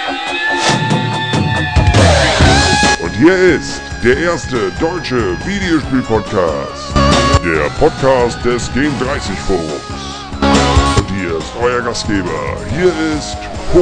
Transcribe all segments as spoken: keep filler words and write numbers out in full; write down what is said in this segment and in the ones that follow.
Und hier ist der erste deutsche Videospiel-Podcast. Der Podcast des Game dreißig Forums. Und hier ist euer Gastgeber. Hier ist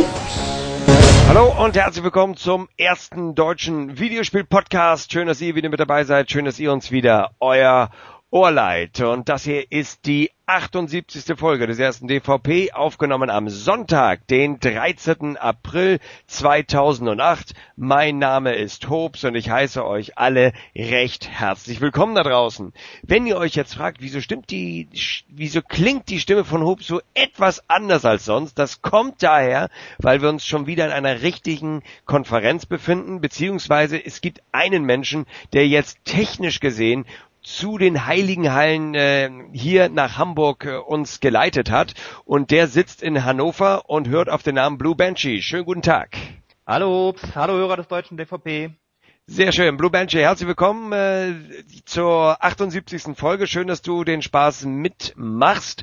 Hobbs. Hallo und herzlich willkommen zum ersten deutschen Videospiel-Podcast. Schön, dass ihr wieder mit dabei seid. Schön, dass ihr uns wieder euer Ohr leiht. Und das hier ist die achtundsiebzigste Folge des ersten D V P, aufgenommen am Sonntag, den dreizehnten April zweitausendacht. Mein Name ist Hobbs und ich heiße euch alle recht herzlich willkommen da draußen. Wenn ihr euch jetzt fragt, wieso stimmt die, wieso klingt die Stimme von Hobbs so etwas anders als sonst, das kommt daher, weil wir uns schon wieder in einer richtigen Konferenz befinden, beziehungsweise es gibt einen Menschen, der jetzt technisch gesehen zu den Heiligen Hallen äh, hier nach Hamburg äh, uns geleitet hat, und der sitzt in Hannover und hört auf den Namen Blue Banshee. Schönen guten Tag. Hallo, hallo Hörer des deutschen D V P. Sehr schön, Blue Banshee, herzlich willkommen äh, zur achtundsiebzigsten Folge. Schön, dass du den Spaß mitmachst.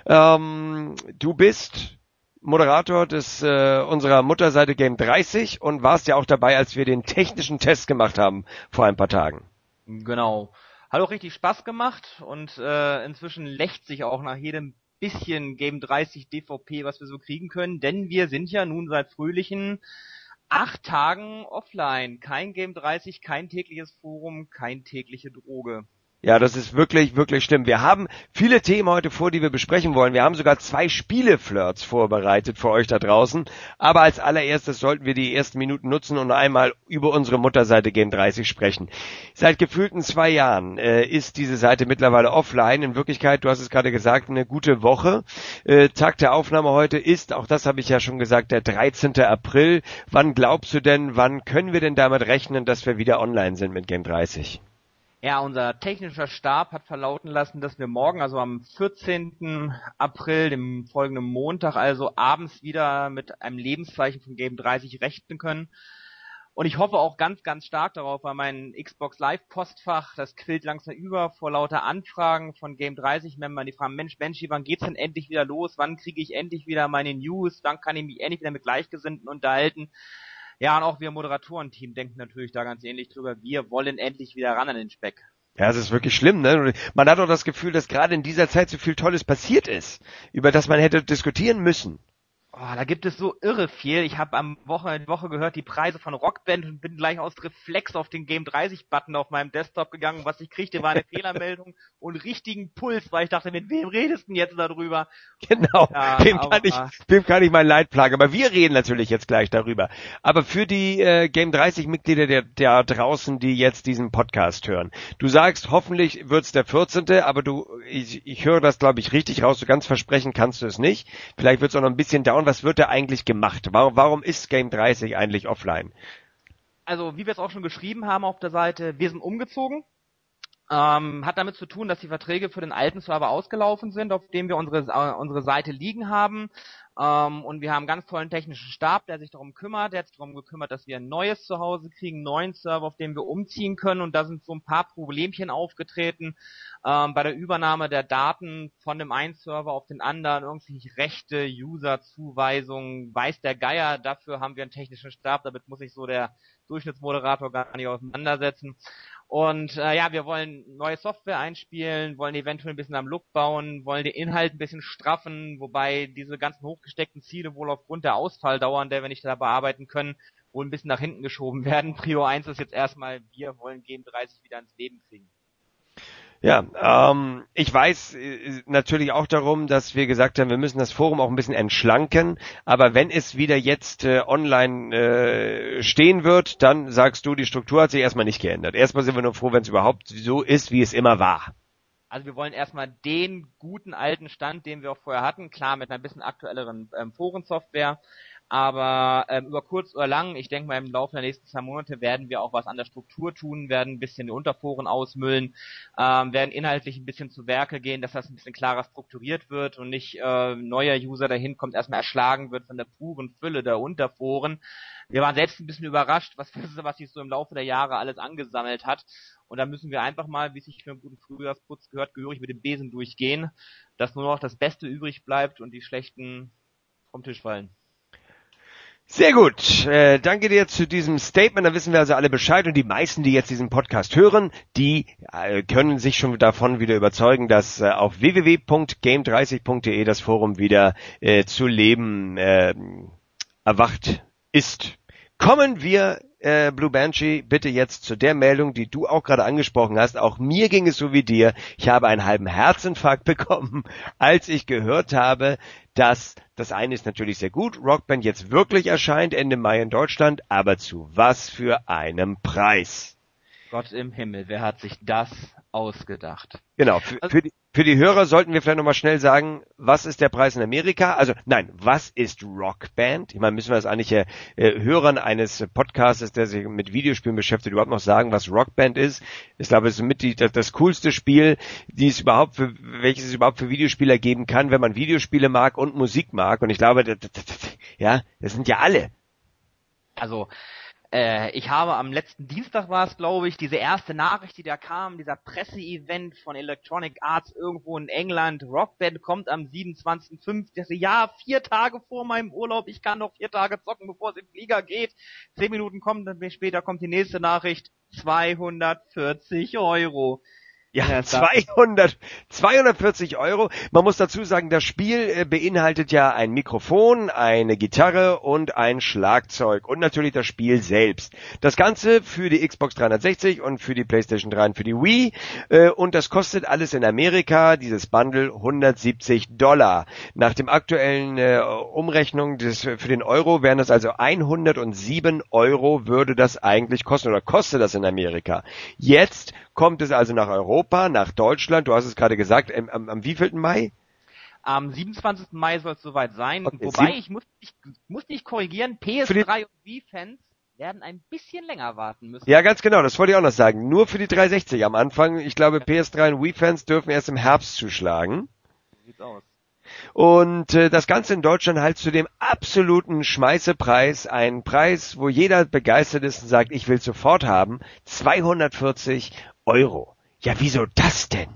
Ähm, du bist Moderator des äh, unserer Mutterseite Game dreißig und warst ja auch dabei, als wir den technischen Test gemacht haben vor ein paar Tagen. Genau. Hat auch richtig Spaß gemacht und äh, inzwischen lächt sich auch nach jedem bisschen Game dreißig D V P, was wir so kriegen können, denn wir sind ja nun seit fröhlichen acht Tagen offline. Kein Game dreißig, kein tägliches Forum, kein tägliche Droge. Ja, das ist wirklich, wirklich schlimm. Wir haben viele Themen heute vor, die wir besprechen wollen. Wir haben sogar zwei Spieleflirts vorbereitet für euch da draußen. Aber als allererstes sollten wir die ersten Minuten nutzen und einmal über unsere Mutterseite Game dreißig sprechen. Seit gefühlten zwei Jahren äh, ist diese Seite mittlerweile offline. In Wirklichkeit, du hast es gerade gesagt, eine gute Woche. Äh, Tag der Aufnahme heute ist, auch das habe ich ja schon gesagt, der dreizehnte April. Wann glaubst du denn, wann können wir denn damit rechnen, dass wir wieder online sind mit Game dreißig? Ja, unser technischer Stab hat verlauten lassen, dass wir morgen, also am vierzehnten April, dem folgenden Montag, also abends wieder mit einem Lebenszeichen von Game dreißig rechnen können. Und ich hoffe auch ganz, ganz stark darauf, weil mein Xbox Live Postfach, das quillt langsam über vor lauter Anfragen von Game dreißig-Membern, die fragen, Mensch, Mensch, wann geht's denn endlich wieder los? Wann kriege ich endlich wieder meine News? Wann kann ich mich endlich wieder mit Gleichgesinnten unterhalten? Ja, und auch wir Moderatorenteam denken natürlich da ganz ähnlich drüber. Wir wollen endlich wieder ran an den Speck. Ja, es ist wirklich schlimm, ne? Man hat auch das Gefühl, dass gerade in dieser Zeit so viel Tolles passiert ist, über das man hätte diskutieren müssen. Oh, da gibt es so irre viel. Ich habe am Woche, Woche gehört die Preise von Rockband und bin gleich aus Reflex auf den Game dreißig-Button auf meinem Desktop gegangen. Was ich kriegte, war eine Fehlermeldung und richtigen Puls, weil ich dachte, mit wem redest du denn jetzt darüber? Genau, ja, wem, aber, kann ich, wem kann ich mein Leid plagen? Aber wir reden natürlich jetzt gleich darüber. Aber für die äh, Game dreißig-Mitglieder der, der draußen, die jetzt diesen Podcast hören. Du sagst, hoffentlich wird's der vierzehnte, aber du, ich, ich höre das, glaube ich, richtig raus. So ganz versprechen kannst du es nicht. Vielleicht wird's auch noch ein bisschen dauern. Was wird da eigentlich gemacht? Warum, warum ist Game dreißig eigentlich offline? Also, wie wir es auch schon geschrieben haben auf der Seite, wir sind umgezogen. Ähm, hat damit zu tun, dass die Verträge für den alten Server ausgelaufen sind, auf dem wir unsere, äh, unsere Seite liegen haben. Ähm, und wir haben einen ganz tollen technischen Stab, der sich darum kümmert. Der hat sich darum gekümmert, dass wir ein neues Zuhause kriegen, einen neuen Server, auf dem wir umziehen können. Und da sind so ein paar Problemchen aufgetreten ähm, bei der Übernahme der Daten von dem einen Server auf den anderen. Irgendwie Rechte, User-Zuweisungen, weiß der Geier. Dafür haben wir einen technischen Stab. Damit muss sich so der Durchschnittsmoderator gar nicht auseinandersetzen. Und äh, ja, wir wollen neue Software einspielen, wollen eventuell ein bisschen am Look bauen, wollen den Inhalt ein bisschen straffen, wobei diese ganzen hochgesteckten Ziele wohl aufgrund der Ausfalldauer, der wir nicht da bearbeiten können, wohl ein bisschen nach hinten geschoben werden. Prio eins ist jetzt erstmal, wir wollen Game dreißig wieder ins Leben kriegen. Ja, ähm, ich weiß äh, natürlich auch darum, dass wir gesagt haben, wir müssen das Forum auch ein bisschen entschlanken, aber wenn es wieder jetzt äh, online äh, stehen wird, dann sagst du, die Struktur hat sich erstmal nicht geändert. Erstmal sind wir nur froh, wenn es überhaupt so ist, wie es immer war. Also wir wollen erstmal den guten alten Stand, den wir auch vorher hatten, klar mit einer bisschen aktuelleren ähm, Forensoftware, aber ähm, über kurz oder lang, ich denke mal im Laufe der nächsten zwei Monate werden wir auch was an der Struktur tun, werden ein bisschen die Unterforen ausmüllen, ähm, werden inhaltlich ein bisschen zu Werke gehen, dass das ein bisschen klarer strukturiert wird und nicht äh, neuer User dahin kommt, erstmal erschlagen wird von der puren Fülle der Unterforen. Wir waren selbst ein bisschen überrascht, was, was sich so im Laufe der Jahre alles angesammelt hat. Und da müssen wir einfach mal, wie es sich für einen guten Frühjahrsputz gehört, gehörig mit dem Besen durchgehen, dass nur noch das Beste übrig bleibt und die Schlechten vom Tisch fallen. Sehr gut. Äh, danke dir zu diesem Statement. Da wissen wir also alle Bescheid. Und die meisten, die jetzt diesen Podcast hören, die äh, können sich schon davon wieder überzeugen, dass äh, auf w w w punkt game dreißig punkt d e das Forum wieder äh, zu Leben äh, erwacht ist. Kommen wir, äh, Blue Banshee, bitte jetzt zu der Meldung, die du auch gerade angesprochen hast. Auch mir ging es so wie dir. Ich habe einen halben Herzinfarkt bekommen, als ich gehört habe, dass das eine ist natürlich sehr gut, Rockband jetzt wirklich erscheint Ende Mai in Deutschland, aber zu was für einem Preis? Gott im Himmel, wer hat sich das ausgedacht? Genau, für, für, die, für die Hörer sollten wir vielleicht nochmal schnell sagen, was ist der Preis in Amerika? Also nein, was ist Rockband? Ich meine, müssen wir das eigentlich äh, Hörern eines Podcasts, der sich mit Videospielen beschäftigt, überhaupt noch sagen, was Rockband ist? Ich glaube, es ist mit die, das, das coolste Spiel, die es überhaupt für, welches es überhaupt für Videospieler geben kann, wenn man Videospiele mag und Musik mag. Und ich glaube, das, das, das, ja, das sind ja alle. Also, äh, ich habe am letzten Dienstag war es, glaube ich, diese erste Nachricht, die da kam, dieser Presseevent von Electronic Arts irgendwo in England. Rockband kommt am siebenundzwanzigsten fünften Ich dachte, ja, vier Tage vor meinem Urlaub, ich kann noch vier Tage zocken, bevor es im Flieger geht. Zehn Minuten kommen, dann später kommt die nächste Nachricht. zweihundertvierzig Euro. Ja, zweihundert, zweihundertvierzig Euro. Man muss dazu sagen, das Spiel äh, beinhaltet ja ein Mikrofon, eine Gitarre und ein Schlagzeug und natürlich das Spiel selbst. Das Ganze für die Xbox dreihundertsechzig und für die PlayStation drei und für die Wii. Äh, und das kostet alles in Amerika, dieses Bundle, hundertsiebzig Dollar. Nach dem aktuellen äh, Umrechnung des, für den Euro wären das also hundertsieben Euro würde das eigentlich kosten oder kostet das in Amerika. Jetzt kommt es also nach Europa, nach Deutschland, du hast es gerade gesagt, am, am, am wievielten Mai? Am siebenundzwanzigsten Mai soll es soweit sein, okay, wobei sieb- ich muss, ich muss dich korrigieren, P S drei und Wii-Fans werden ein bisschen länger warten müssen. Ja, ganz genau, das wollte ich auch noch sagen. Nur für die dreihundertsechzig am Anfang. Ich glaube, P S drei und Wii-Fans dürfen erst im Herbst zuschlagen. So sieht's aus. Und äh, das Ganze in Deutschland halt zu dem absoluten Schmeißepreis, ein Preis, wo jeder begeistert ist und sagt, ich will sofort haben, zweihundertvierzig Euro. Ja, wieso das denn?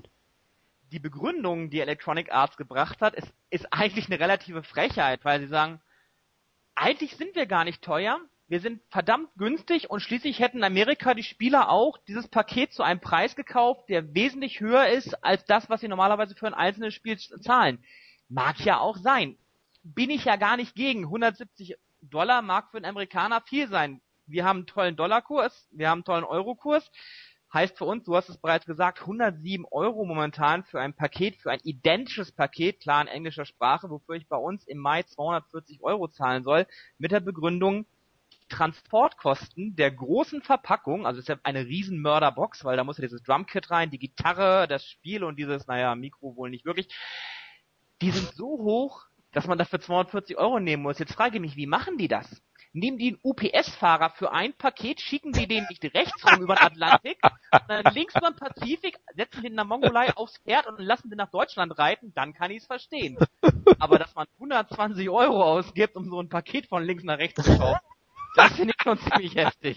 Die Begründung, die Electronic Arts gebracht hat, ist, ist eigentlich eine relative Frechheit, weil sie sagen, eigentlich sind wir gar nicht teuer, wir sind verdammt günstig und schließlich hätten in Amerika die Spieler auch dieses Paket zu einem Preis gekauft, der wesentlich höher ist als das, was sie normalerweise für ein einzelnes Spiel zahlen. Mag ja auch sein. Bin ich ja gar nicht gegen. hundertsiebzig Dollar mag für einen Amerikaner viel sein. Wir haben einen tollen Dollarkurs, wir haben einen tollen Eurokurs. Heißt für uns, du hast es bereits gesagt, hundertsieben Euro momentan für ein Paket, für ein identisches Paket, klar in englischer Sprache, wofür ich bei uns im Mai zweihundertvierzig Euro zahlen soll, mit der Begründung, Transportkosten der großen Verpackung, also ist ja eine riesen Mörderbox, weil da muss ja dieses Drumkit rein, die Gitarre, das Spiel und dieses, naja, Mikro wohl nicht wirklich, die sind so hoch, dass man dafür zweihundertvierzig Euro nehmen muss. Jetzt frage ich mich, wie machen die das? Nehmen die einen U P S-Fahrer für ein Paket, schicken die den nicht rechts rum über den Atlantik, sondern links über den Pazifik, setzen den in der Mongolei aufs Pferd und lassen den nach Deutschland reiten, dann kann ich es verstehen. Aber dass man hundertzwanzig Euro ausgibt, um so ein Paket von links nach rechts zu kaufen, das finde ich schon ziemlich heftig.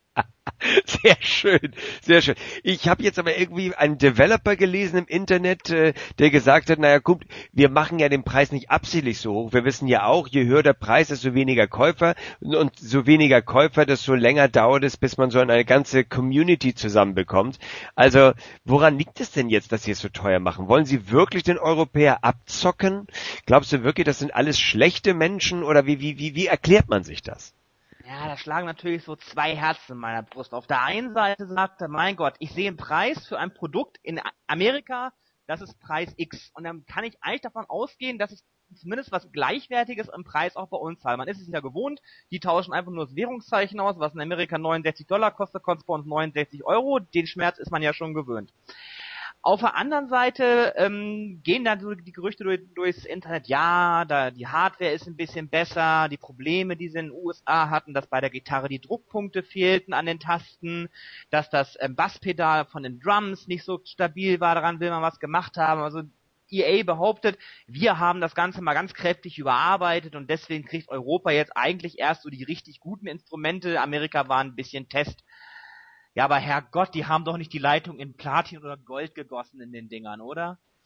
Sehr schön, sehr schön. Ich habe jetzt aber irgendwie einen Developer gelesen im Internet, äh, der gesagt hat, naja, guck, wir machen ja den Preis nicht absichtlich so hoch. Wir wissen ja auch, je höher der Preis, desto weniger Käufer und so weniger Käufer, desto länger dauert es, bis man so eine ganze Community zusammenbekommt. Also, woran liegt es denn jetzt, dass sie es so teuer machen? Wollen sie wirklich den Europäer abzocken? Glaubst du wirklich, das sind alles schlechte Menschen oder wie, wie, wie, wie erklärt man sich das? Ja, da schlagen natürlich so zwei Herzen in meiner Brust. Auf der einen Seite sagt er, mein Gott, ich sehe einen Preis für ein Produkt in Amerika, das ist Preis X. Und dann kann ich eigentlich davon ausgehen, dass ich zumindest was Gleichwertiges im Preis auch bei uns zahle. Man ist es ja gewohnt, die tauschen einfach nur das Währungszeichen aus, was in Amerika neunundsechzig Dollar kostet, kostet bei uns neunundsechzig Euro. Den Schmerz ist man ja schon gewöhnt. Auf der anderen Seite ähm, gehen dann so die Gerüchte durch, durchs Internet, ja, da die Hardware ist ein bisschen besser, die Probleme, die sie in den U S A hatten, dass bei der Gitarre die Druckpunkte fehlten an den Tasten, dass das ähm, Basspedal von den Drums nicht so stabil war, daran will man was gemacht haben. Also E A behauptet, wir haben das Ganze mal ganz kräftig überarbeitet und deswegen kriegt Europa jetzt eigentlich erst so die richtig guten Instrumente. Amerika war ein bisschen Test. Ja, aber Herrgott, die haben doch nicht die Leitung in Platin oder Gold gegossen in den Dingern, oder?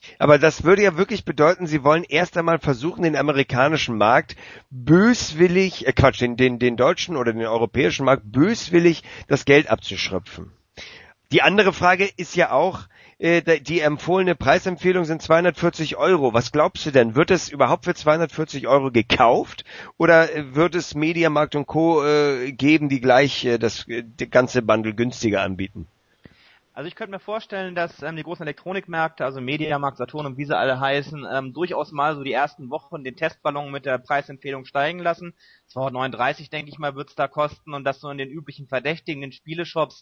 Aber das würde ja wirklich bedeuten, sie wollen erst einmal versuchen, den amerikanischen Markt böswillig, äh Quatsch, den, den, den deutschen oder den europäischen Markt böswillig das Geld abzuschröpfen. Die andere Frage ist ja auch, äh, die empfohlene Preisempfehlung sind zweihundertvierzig Euro. Was glaubst du denn? Wird es überhaupt für zweihundertvierzig Euro gekauft oder wird es Mediamarkt und Co. Äh, geben, die gleich äh, das, äh, das ganze Bundle günstiger anbieten? Also ich könnte mir vorstellen, dass ähm, die großen Elektronikmärkte, also Mediamarkt, Saturn und wie sie alle heißen, ähm, durchaus mal so die ersten Wochen den Testballon mit der Preisempfehlung steigen lassen. zweihundertneununddreißig, denke ich mal, wird's da kosten und das so in den üblichen Verdächtigen, den Spieleshops,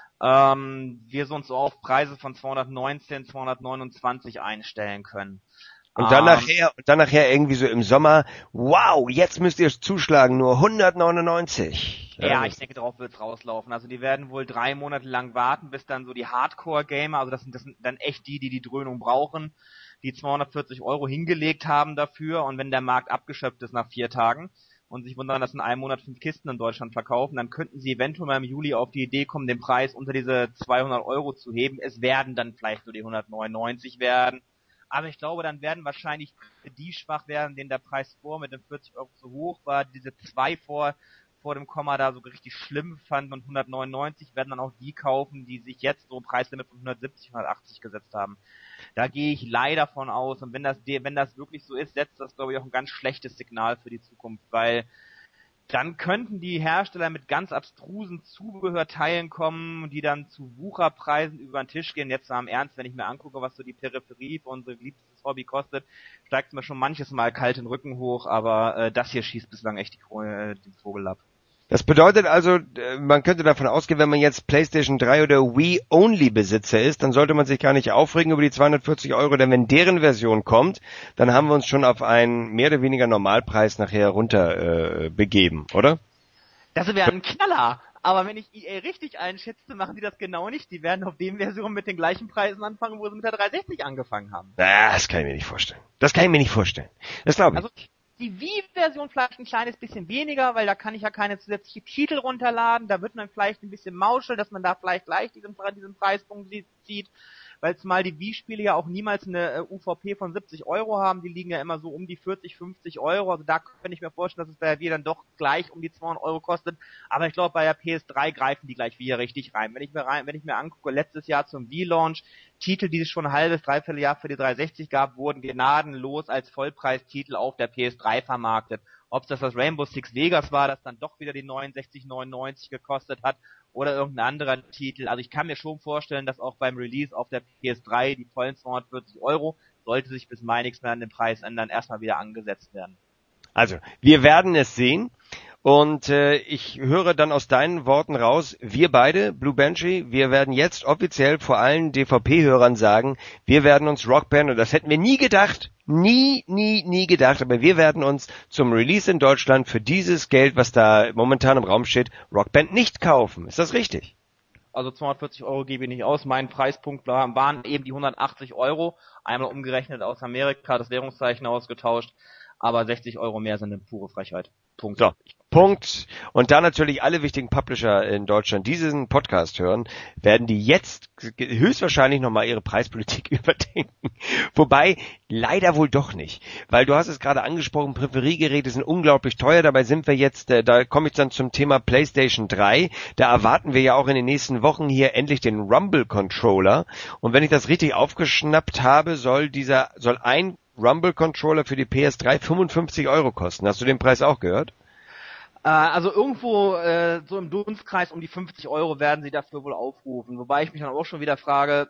ähm, wir so uns so auf Preise von zweihundertneunzehn, zweihundertneunundzwanzig einstellen können. Und dann nachher, und dann nachher irgendwie so im Sommer, wow, jetzt müsst ihr zuschlagen, nur hundertneunundneunzig. Ja, ja, ich denke, darauf wird's rauslaufen. Also die werden wohl drei Monate lang warten, bis dann so die Hardcore-Gamer, also das sind, das sind dann echt die, die die Dröhnung brauchen, die zweihundertvierzig Euro hingelegt haben dafür und wenn der Markt abgeschöpft ist nach vier Tagen und sich wundern, dass in einem Monat fünf Kisten in Deutschland verkaufen, dann könnten sie eventuell mal im Juli auf die Idee kommen, den Preis unter diese zweihundert Euro zu heben. Es werden dann vielleicht so die hundertneunundneunzig werden. Aber ich glaube, dann werden wahrscheinlich die schwach werden, denen der Preis vor mit den vierzig Euro zu hoch war, diese zwei vor, vor dem Komma da so richtig schlimm fanden und hundertneunundneunzig werden dann auch die kaufen, die sich jetzt so ein Preislimit von hundertsiebzig, hundertachtzig gesetzt haben. Da gehe ich leider von aus und wenn das, wenn das wirklich so ist, setzt das, glaube ich, auch ein ganz schlechtes Signal für die Zukunft, weil dann könnten die Hersteller mit ganz abstrusen Zubehörteilen kommen, die dann zu Wucherpreisen über den Tisch gehen. Jetzt mal im Ernst, wenn ich mir angucke, was so die Peripherie für unser geliebtes Hobby kostet, steigt mir schon manches Mal kalt den Rücken hoch, aber äh, das hier schießt bislang echt die, äh, den Vogel ab. Das bedeutet also, man könnte davon ausgehen, wenn man jetzt PlayStation drei oder Wii-Only-Besitzer ist, dann sollte man sich gar nicht aufregen über die zweihundertvierzig Euro, denn wenn deren Version kommt, dann haben wir uns schon auf einen mehr oder weniger Normalpreis nachher runter äh, begeben, oder? Das wäre ein Knaller! Aber wenn ich E A richtig einschätze, machen die das genau nicht. Die werden auf den Versionen mit den gleichen Preisen anfangen, wo sie mit der dreihundertsechzig angefangen haben. Das kann ich mir nicht vorstellen. Das kann ich mir nicht vorstellen. Das glaube ich. Also, die Wii-Version vielleicht ein kleines bisschen weniger, weil da kann ich ja keine zusätzlichen Titel runterladen. Da wird man vielleicht ein bisschen mauscheln, dass man da vielleicht gleich diesen, diesen Preispunkt zieht. Weil zumal die Wii-Spiele ja auch niemals eine U V P von siebzig Euro haben. Die liegen ja immer so um die vierzig, fünfzig Euro. Also da könnte ich mir vorstellen, dass es bei der Wii dann doch gleich um die zweihundert Euro kostet. Aber ich glaube, bei der P S drei greifen die gleich wieder richtig rein. Wenn ich mir rein, wenn ich mir angucke, letztes Jahr zum Wii-Launch, Titel, die es schon ein halbes, dreiviertel Jahr für die dreihundertsechzig gab, wurden gnadenlos als Vollpreistitel auf der P S drei vermarktet. Ob das das Rainbow Six Vegas war, das dann doch wieder die neunundsechzig neunundneunzig gekostet hat, oder irgendein anderer Titel. Also ich kann mir schon vorstellen, dass auch beim Release auf der P S drei die vollen zweihundertvierzig Euro, sollte sich bis Mai nichts mehr an den Preis ändern, erstmal wieder angesetzt werden. Also, wir werden es sehen. Und äh, ich höre dann aus deinen Worten raus, wir beide, Blue Banshee, wir werden jetzt offiziell vor allen D V P-Hörern sagen, wir werden uns Rock Band, und das hätten wir nie gedacht, nie, nie, nie gedacht, aber wir werden uns zum Release in Deutschland für dieses Geld, was da momentan im Raum steht, Rock Band nicht kaufen. Ist das richtig? Also zweihundertvierzig Euro gebe ich nicht aus. Mein Preispunkt waren eben die hundertachtzig Euro, einmal umgerechnet aus Amerika, das Währungszeichen ausgetauscht, aber sechzig Euro mehr sind eine pure Frechheit. Punkt. So, Punkt. Und da natürlich alle wichtigen Publisher in Deutschland diesen Podcast hören, werden die jetzt höchstwahrscheinlich nochmal ihre Preispolitik überdenken. Wobei, leider wohl doch nicht. Weil du hast es gerade angesprochen, Peripheriegeräte sind unglaublich teuer. Dabei sind wir jetzt, äh, da komme ich dann zum Thema PlayStation drei. Da erwarten wir ja auch in den nächsten Wochen hier endlich den Rumble Controller. Und wenn ich das richtig aufgeschnappt habe, soll dieser, soll ein Rumble Controller für die P S drei fünfundfünfzig Euro kosten. Hast du den Preis auch gehört? Äh, also irgendwo äh, so im Dunstkreis um die fünfzig Euro werden sie dafür wohl aufrufen. Wobei ich mich dann auch schon wieder frage,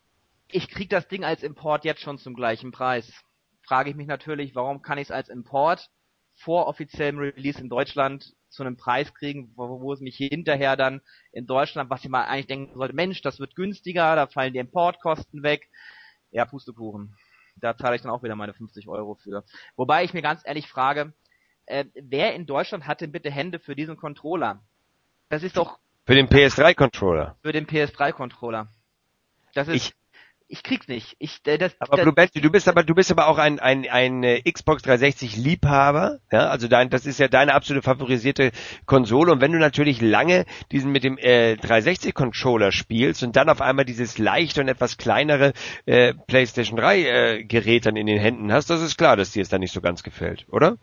ich krieg das Ding als Import jetzt schon zum gleichen Preis. Frage ich mich natürlich, warum kann ich es als Import vor offiziellem Release in Deutschland zu einem Preis kriegen, wo, wo es mich hinterher dann in Deutschland, was ich mal eigentlich denken sollte, Mensch, das wird günstiger, da fallen die Importkosten weg. Ja, Pustekuchen. Da zahle ich dann auch wieder meine fünfzig Euro für. Wobei ich mir ganz ehrlich frage, äh, wer in Deutschland hat denn bitte Hände für diesen Controller? Das ist doch... Für den P S drei Controller? Für den P S drei Controller. Das ist... Ich ich krieg's nicht. Ich, äh, das, Aber das, Blue Bandy, du bist aber, du bist aber auch ein, ein, ein äh, Xbox dreihundertsechzig Liebhaber, ja, also dein, das ist ja deine absolute favorisierte Konsole und wenn du natürlich lange diesen mit dem äh, dreihundertsechzig Controller spielst und dann auf einmal dieses leichte und etwas kleinere äh, PlayStation drei äh, Gerät dann in den Händen hast, das ist klar, dass dir es dann nicht so ganz gefällt, oder?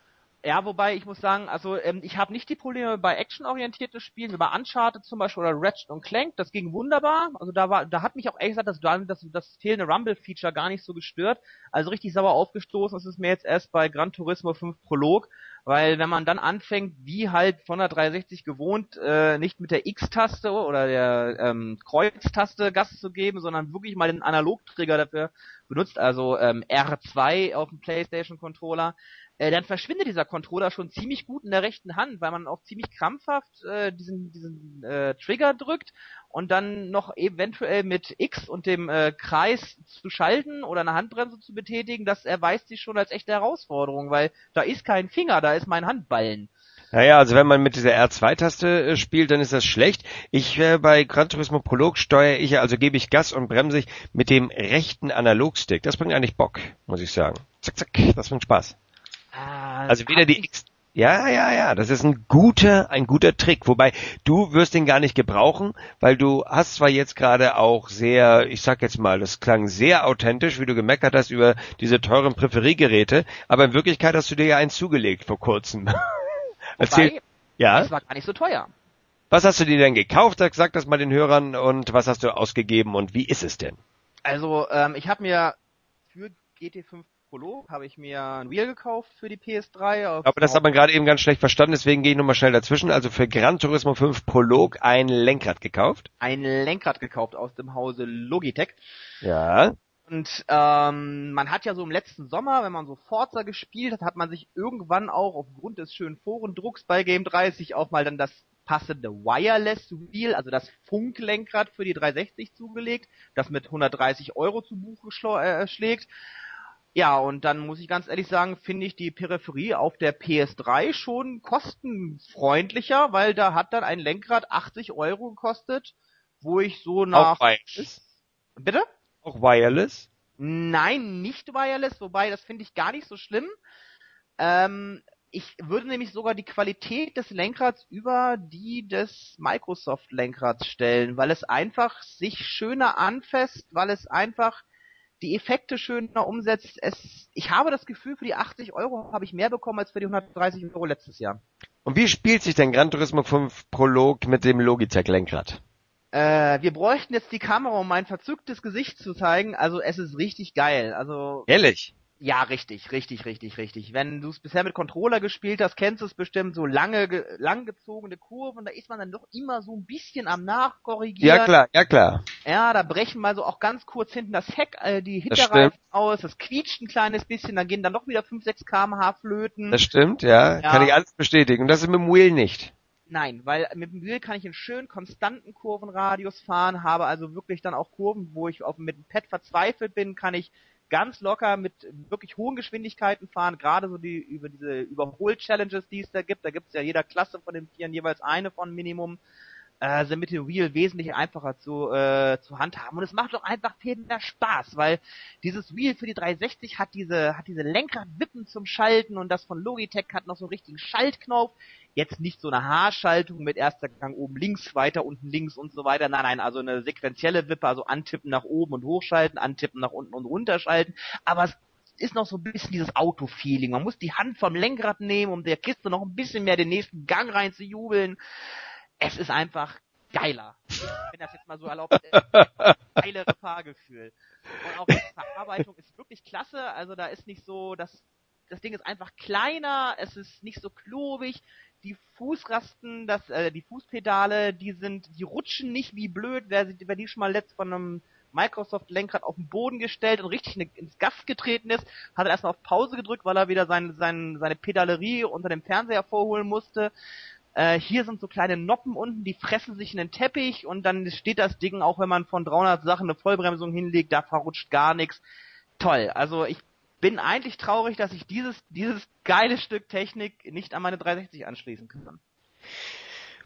Ja, wobei ich muss sagen, also ähm, ich habe nicht die Probleme bei actionorientierten Spielen, wie bei Uncharted zum Beispiel oder Ratchet und Clank, das ging wunderbar. Also da war, da hat mich auch ehrlich gesagt das, das, das fehlende Rumble-Feature gar nicht so gestört. Also richtig sauer aufgestoßen ist es mir jetzt erst bei Gran Turismo fünf Prolog, weil wenn man dann anfängt, wie halt von der dreihundertsechzig gewohnt, äh, nicht mit der X-Taste oder der ähm, Kreuztaste Gas zu geben, sondern wirklich mal den Analogtrigger dafür benutzt, also ähm, R zwei auf dem PlayStation-Controller, Äh, dann verschwindet dieser Controller schon ziemlich gut in der rechten Hand, weil man auch ziemlich krampfhaft äh, diesen diesen äh, Trigger drückt und dann noch eventuell mit X und dem äh, Kreis zu schalten oder eine Handbremse zu betätigen, das erweist sich schon als echte Herausforderung, weil da ist kein Finger, da ist mein Handballen. Naja, also wenn man mit dieser R zwei Taste äh, spielt, dann ist das schlecht. Ich äh, bei Gran Turismo Prolog steuere ich, also gebe ich Gas und bremse ich mit dem rechten Analogstick. Das bringt eigentlich Bock, muss ich sagen. Zack, zack, das bringt Spaß. Ah, Also weder die X, ja, ja, ja, das ist ein guter, ein guter Trick. Wobei, du wirst den gar nicht gebrauchen, weil du hast zwar jetzt gerade auch sehr, ich sag jetzt mal, das klang sehr authentisch, wie du gemeckert hast über diese teuren Präferiergeräte, aber in Wirklichkeit hast du dir ja eins zugelegt vor kurzem. Erzähl, Wobei, ja? das war gar nicht so teuer. Was hast du dir denn gekauft? Sag das mal den Hörern und was hast du ausgegeben und wie ist es denn? Also, ähm, ich habe mir für G T fünf Prolog habe ich mir ein Wheel gekauft für die P S drei. Auf, Aber das hat man gerade eben ganz schlecht verstanden, deswegen gehe ich nochmal schnell dazwischen. Also für Gran Turismo fünf Prolog ein Lenkrad gekauft. ein Lenkrad gekauft aus dem Hause Logitech. Ja. Und ähm, man hat ja so im letzten Sommer, wenn man so Forza gespielt hat, hat man sich irgendwann auch aufgrund des schönen Forendrucks bei Game dreißig auch mal dann das passende Wireless Wheel, also das Funklenkrad für die dreihundertsechzig zugelegt, das mit hundertdreißig Euro zu Buche schlo- äh, schlägt. Ja, und dann muss ich ganz ehrlich sagen, finde ich die Peripherie auf der P S drei schon kostenfreundlicher, weil da hat dann ein Lenkrad achtzig Euro gekostet, wo ich so nach... Auch wireless? Bitte? Auch wireless? Nein, nicht wireless, wobei das finde ich gar nicht so schlimm. Ähm, ich würde nämlich sogar die Qualität des Lenkrads über die des Microsoft-Lenkrads stellen, weil es einfach sich schöner anfasst, weil es einfach die Effekte schöner umsetzt. Es, ich habe das Gefühl, für die achtzig Euro habe ich mehr bekommen als für die hundertdreißig Euro letztes Jahr. Und wie spielt sich denn Gran Turismo fünf Prolog mit dem Logitech-Lenkrad? Äh, wir bräuchten jetzt die Kamera, um mein verzücktes Gesicht zu zeigen. Also es ist richtig geil. Also Ehrlich? ja, richtig, richtig, richtig, richtig. Wenn du es bisher mit Controller gespielt hast, kennst du es bestimmt, so lange, ge- langgezogene Kurven, da ist man dann doch immer so ein bisschen am Nachkorrigieren. Ja klar, ja klar. Ja, da brechen mal so auch ganz kurz hinten das Heck, äh, die Das Hinterreifen aus, das quietscht ein kleines bisschen, dann gehen dann doch wieder fünf, sechs Kilometer pro Stunde flöten. Das stimmt, ja. Ja. Kann ich alles bestätigen. Und das ist mit dem Wheel nicht. Nein, weil mit dem Wheel kann ich einen schönen konstanten Kurvenradius fahren, habe also wirklich dann auch Kurven, wo ich auf, mit dem Pad verzweifelt bin, kann ich ganz locker mit wirklich hohen Geschwindigkeiten fahren, gerade so die über diese Überhol-Challenges, die es da gibt, da gibt es ja jeder Klasse von den Vieren jeweils eine von Minimum, äh, sind mit dem Wheel wesentlich einfacher zu äh, zu handhaben und es macht doch einfach viel mehr Spaß, weil dieses Wheel für die dreihundertsechzig hat diese hat diese Lenkradwippen zum Schalten und das von Logitech hat noch so einen richtigen Schaltknopf, jetzt nicht so eine Haarschaltung mit erster Gang oben links, weiter unten links und so weiter, nein, nein, also eine sequentielle Wippe, also antippen nach oben und hochschalten, antippen nach unten und runterschalten, aber es ist noch so ein bisschen dieses Auto-Feeling, man muss die Hand vom Lenkrad nehmen, um der Kiste noch ein bisschen mehr den nächsten Gang rein zu jubeln. Es ist einfach geiler. Wenn das jetzt mal so erlaubt, äh, geilere Fahrgefühl. Und auch die Verarbeitung ist wirklich klasse. Also da ist nicht so, das, das Ding ist einfach kleiner, es ist nicht so klobig. Die Fußrasten, das, äh, die Fußpedale, die sind, die rutschen nicht wie blöd. Wer, wer die schon mal letzt von einem Microsoft-Lenkrad auf den Boden gestellt und richtig in, ins Gas getreten ist, hat er erstmal auf Pause gedrückt, weil er wieder sein, sein, seine Pedalerie unter dem Fernseher vorholen musste. Äh, hier sind so kleine Noppen unten, die fressen sich in den Teppich und dann steht das Ding, auch wenn man von dreihundert Sachen eine Vollbremsung hinlegt, da verrutscht gar nichts. Toll. Also ich bin eigentlich traurig, dass ich dieses dieses geile Stück Technik nicht an meine dreihundertsechzig anschließen kann.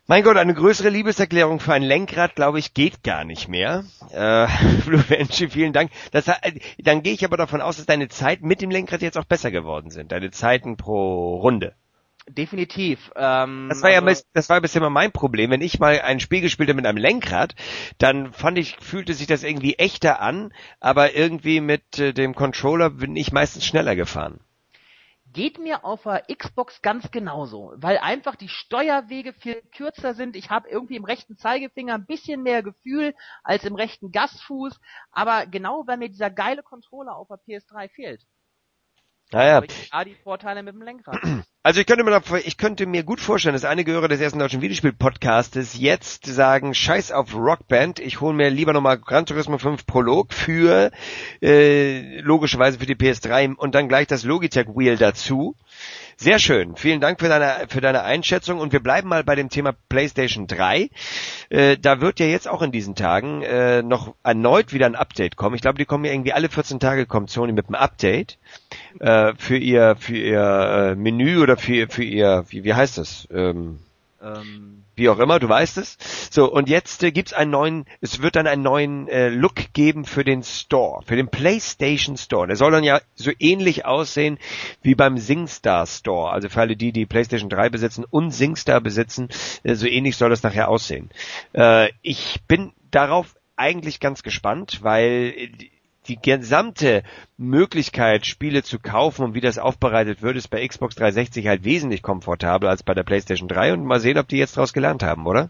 Mein Gott, eine größere Liebeserklärung für ein Lenkrad, glaube ich, geht gar nicht mehr. Äh, Fluenci, vielen Dank. Das, dann gehe ich aber davon aus, dass deine Zeiten mit dem Lenkrad jetzt auch besser geworden sind. Deine Zeiten pro Runde. Definitiv. Ähm, das war ja, also, das war bisher immer mein Problem. Wenn ich mal ein Spiel gespielt habe mit einem Lenkrad, dann fand ich, fühlte sich das irgendwie echter an, aber irgendwie mit äh, dem Controller bin ich meistens schneller gefahren. Geht mir auf der Xbox ganz genauso, weil einfach die Steuerwege viel kürzer sind. Ich habe irgendwie im rechten Zeigefinger ein bisschen mehr Gefühl als im rechten Gastfuß, aber genau weil mir dieser geile Controller auf der P S drei fehlt. Naja. Habe ich da die Vorteile mit dem Lenkrad. Also ich könnte mir, ich könnte mir gut vorstellen, dass einige Hörer des ersten deutschen Videospiel-Podcastes jetzt sagen, scheiß auf Rockband, ich hole mir lieber nochmal Gran Turismo fünf Prolog für, äh, logischerweise für die P S drei und dann gleich das Logitech Wheel dazu. Sehr schön. Vielen Dank für deine, für deine Einschätzung und wir bleiben mal bei dem Thema PlayStation drei. Äh, da wird ja jetzt auch in diesen Tagen äh, noch erneut wieder ein Update kommen. Ich glaube, die kommen ja irgendwie alle vierzehn Tage kommt Sony mit einem Update äh, für ihr für ihr äh, Menü oder für für ihr wie wie heißt das? Ähm, ähm. Wie auch immer, du weißt es. So, und jetzt äh, gibt's einen neuen, es wird dann einen neuen äh, Look geben für den Store, für den PlayStation Store. Der soll dann ja so ähnlich aussehen wie beim SingStar Store. Also für alle die, die PlayStation drei besitzen und SingStar besitzen, äh, so ähnlich soll das nachher aussehen. Äh, ich bin darauf eigentlich ganz gespannt, weil die gesamte Möglichkeit, Spiele zu kaufen und wie das aufbereitet wird, ist bei Xbox dreihundertsechzig halt wesentlich komfortabler als bei der PlayStation drei und mal sehen, ob die jetzt daraus gelernt haben, oder?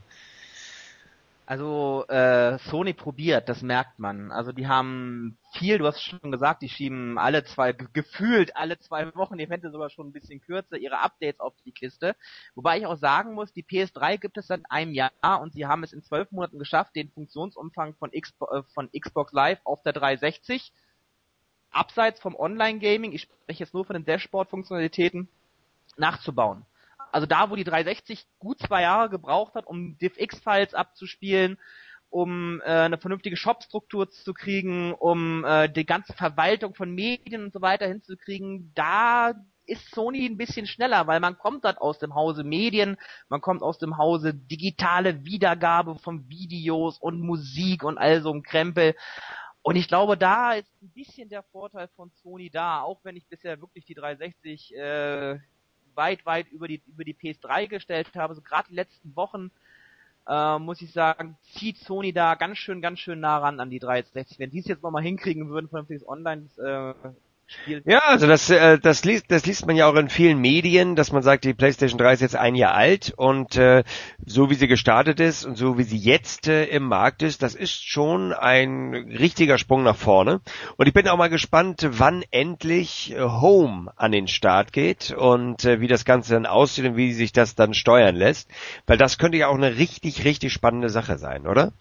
Also äh, Sony probiert, das merkt man. Also die haben viel, du hast schon gesagt, die schieben alle zwei, gefühlt alle zwei Wochen, eventuell sogar schon ein bisschen kürzer, ihre Updates auf die Kiste. Wobei ich auch sagen muss, die P S drei gibt es seit einem Jahr und sie haben es in zwölf Monaten geschafft, den Funktionsumfang von, X, äh, von Xbox Live auf der dreihundertsechzig, abseits vom Online-Gaming, ich spreche jetzt nur von den Dashboard-Funktionalitäten, nachzubauen. Also da, wo die dreihundertsechzig gut zwei Jahre gebraucht hat, um DivX-Files abzuspielen, um äh, eine vernünftige Shop-Struktur zu kriegen, um äh, die ganze Verwaltung von Medien und so weiter hinzukriegen, da ist Sony ein bisschen schneller, weil man kommt dann aus dem Hause Medien, man kommt aus dem Hause digitale Wiedergabe von Videos und Musik und all so ein Krempel. Und ich glaube, da ist ein bisschen der Vorteil von Sony da, auch wenn ich bisher wirklich die dreihundertsechzig äh, weit, weit über die über die P S drei gestellt habe. So gerade die letzten Wochen, äh, muss ich sagen, zieht Sony da ganz schön, ganz schön nah ran an die dreihundertsechzig. Wenn die es jetzt nochmal hinkriegen würden, vernünftiges Online äh, Spiel. Ja, also das, äh, das liest, das liest man ja auch in vielen Medien, dass man sagt, die PlayStation drei ist jetzt ein Jahr alt und äh, so wie sie gestartet ist und so wie sie jetzt äh, im Markt ist, das ist schon ein richtiger Sprung nach vorne. Und ich bin auch mal gespannt, wann endlich äh, Home an den Start geht und äh, wie das Ganze dann aussieht und wie sich das dann steuern lässt, weil das könnte ja auch eine richtig, richtig spannende Sache sein, oder?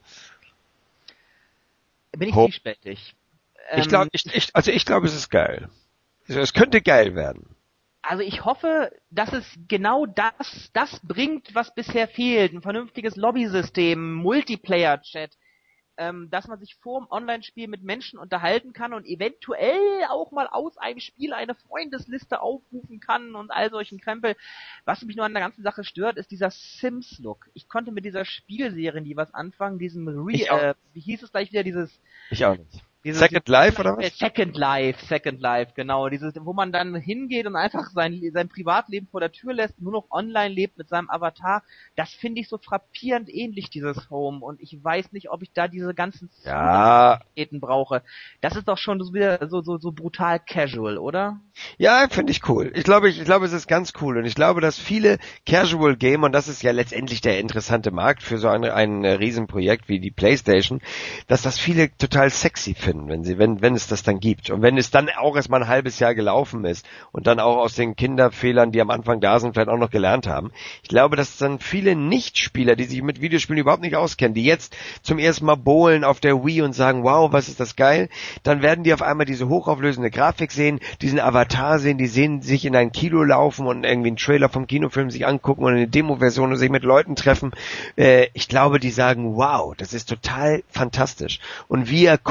Bin ich zwiespältig. Ich glaube, ich, ich, also ich glaube, es ist geil. Es könnte geil werden. Also ich hoffe, dass es genau das, das bringt, was bisher fehlt. Ein vernünftiges Lobby-System, Multiplayer-Chat, ähm, dass man sich vor dem Online-Spiel mit Menschen unterhalten kann und eventuell auch mal aus einem Spiel eine Freundesliste aufrufen kann und all solchen Krempel. Was mich nur an der ganzen Sache stört, ist dieser Sims-Look. Ich konnte mit dieser Spielserie nie was anfangen, diesem Re- äh, wie hieß es gleich wieder, dieses... Ich auch nicht. Dieses, Second Life oder was? Second Life, Second Life, genau. Dieses, wo man dann hingeht und einfach sein, sein Privatleben vor der Tür lässt, nur noch online lebt mit seinem Avatar. Das finde ich so frappierend ähnlich, dieses Home. Und ich weiß nicht, ob ich da diese ganzen ja. Zusatzqualitäten brauche. Das ist doch schon so wieder so, so, so brutal casual, oder? Ja, finde ich cool. Ich glaube, ich, ich glaube, es ist ganz cool. Und ich glaube, dass viele Casual Gamer, und das ist ja letztendlich der interessante Markt für so ein, ein Riesenprojekt wie die PlayStation, dass das viele total sexy finden. Wenn sie, wenn, wenn es das dann gibt. Und wenn es dann auch erst mal ein halbes Jahr gelaufen ist und dann auch aus den Kinderfehlern, die am Anfang da sind, vielleicht auch noch gelernt haben. Ich glaube, dass dann viele Nichtspieler, die sich mit Videospielen überhaupt nicht auskennen, die jetzt zum ersten Mal bowlen auf der Wii und sagen, wow, was ist das geil, dann werden die auf einmal diese hochauflösende Grafik sehen, diesen Avatar sehen, die sehen sich in ein Kino laufen und irgendwie einen Trailer vom Kinofilm sich angucken und eine Demo-Version und sich mit Leuten treffen. Äh, ich glaube, die sagen, wow, das ist total fantastisch. Und wir Core-Gamer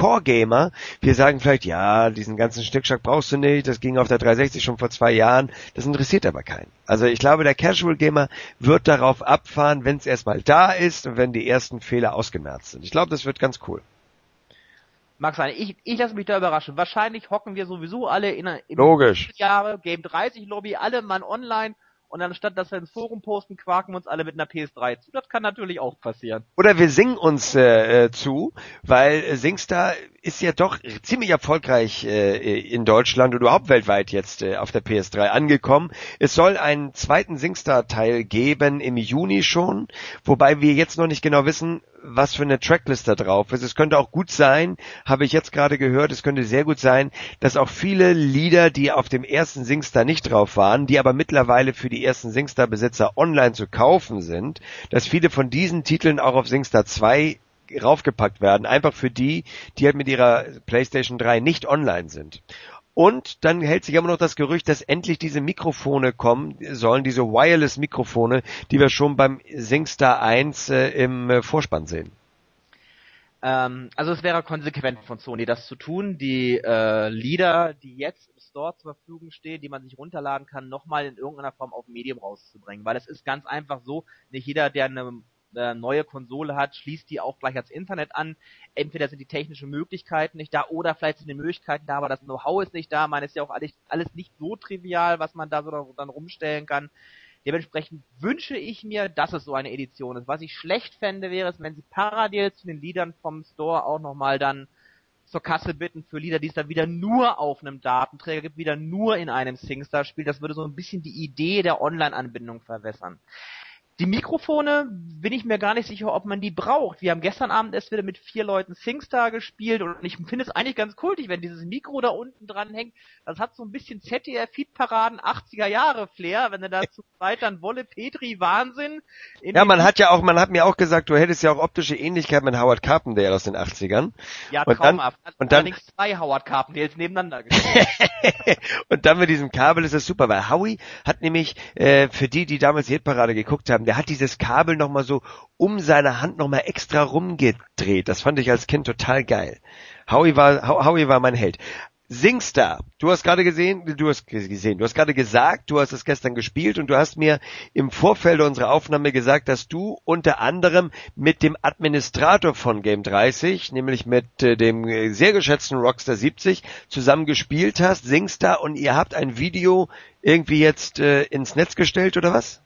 Gamer. Wir sagen vielleicht, ja, diesen ganzen Schnickschnack brauchst du nicht, das ging auf der dreihundertsechzig schon vor zwei Jahren, das interessiert aber keinen. Also ich glaube, der Casual Gamer wird darauf abfahren, wenn es erstmal da ist und wenn die ersten Fehler ausgemerzt sind. Ich glaube, das wird ganz cool. Mag sein. Ich, ich lasse mich da überraschen. Wahrscheinlich hocken wir sowieso alle in, in Logisch. Jahre, Game dreißig Lobby, alle Mann online. Und anstatt dass wir ins Forum posten, quaken wir uns alle mit einer P S drei zu. Das kann natürlich auch passieren. Oder wir singen uns äh, äh, zu, weil äh, SingStar ist ja doch ziemlich erfolgreich äh, in Deutschland und überhaupt weltweit jetzt äh, auf der P S drei angekommen. Es soll einen zweiten SingStar-Teil geben im Juni schon, wobei wir jetzt noch nicht genau wissen, was für eine Tracklist da drauf ist. Es könnte auch gut sein, habe ich jetzt gerade gehört, es könnte sehr gut sein, dass auch viele Lieder, die auf dem ersten SingStar nicht drauf waren, die aber mittlerweile für die ersten SingStar-Besitzer online zu kaufen sind, dass viele von diesen Titeln auch auf SingStar zwei raufgepackt werden, einfach für die, die halt mit ihrer PlayStation drei nicht online sind. Und dann hält sich immer noch das Gerücht, dass endlich diese Mikrofone kommen sollen, diese Wireless-Mikrofone, die wir schon beim SingStar eins äh, im äh, Vorspann sehen. Ähm, also es wäre konsequent von Sony, das zu tun, die äh, Lieder, die jetzt im Store zur Verfügung stehen, die man sich runterladen kann, nochmal in irgendeiner Form auf Medium rauszubringen. Weil es ist ganz einfach so, nicht jeder, der eine äh, neue Konsole hat, schließt die auch gleich ans Internet an. Entweder sind die technischen Möglichkeiten nicht da oder vielleicht sind die Möglichkeiten da, aber das Know-how ist nicht da. Man ist ja auch alles, alles nicht so trivial, was man da so dann rumstellen kann. Dementsprechend wünsche ich mir, dass es so eine Edition ist. Was ich schlecht fände, wäre es, wenn sie parallel zu den Liedern vom Store auch nochmal dann zur Kasse bitten für Lieder, die es dann wieder nur auf einem Datenträger gibt, wieder nur in einem SingStar spielt. Das würde so ein bisschen die Idee der Online-Anbindung verwässern. Die Mikrofone bin ich mir gar nicht sicher, ob man die braucht. Wir haben gestern Abend erst wieder mit vier Leuten SingStar gespielt und ich finde es eigentlich ganz kultig, wenn dieses Mikro da unten dran hängt. Das hat so ein bisschen Z D F-Feed-Paraden achtziger Jahre Flair, wenn du da zu zweit dann Wolle Petri Wahnsinn. Ja, man hat ja auch, man hat mir auch gesagt, du hättest ja auch optische Ähnlichkeit mit Howard Carpendale aus den achtzigern. Ja, und traumhaft. Dann, und dann allerdings zwei Howard Carpendales nebeneinander gestellt. Und dann mit diesem Kabel ist das super, weil Howie hat nämlich, äh, für die, die damals die Hitparade geguckt haben, der hat dieses Kabel nochmal so um seine Hand nochmal extra rumgedreht. Das fand ich als Kind total geil. Howie war, Howie war mein Held. SingStar, du hast gerade gesehen, du hast gesehen, du hast gerade gesagt, du hast es gestern gespielt und du hast mir im Vorfeld unserer Aufnahme gesagt, dass du unter anderem mit dem Administrator von Game dreißig, nämlich mit äh, dem sehr geschätzten Rockstar siebzig, zusammen gespielt hast, SingStar, und ihr habt ein Video irgendwie jetzt äh, ins Netz gestellt, oder was?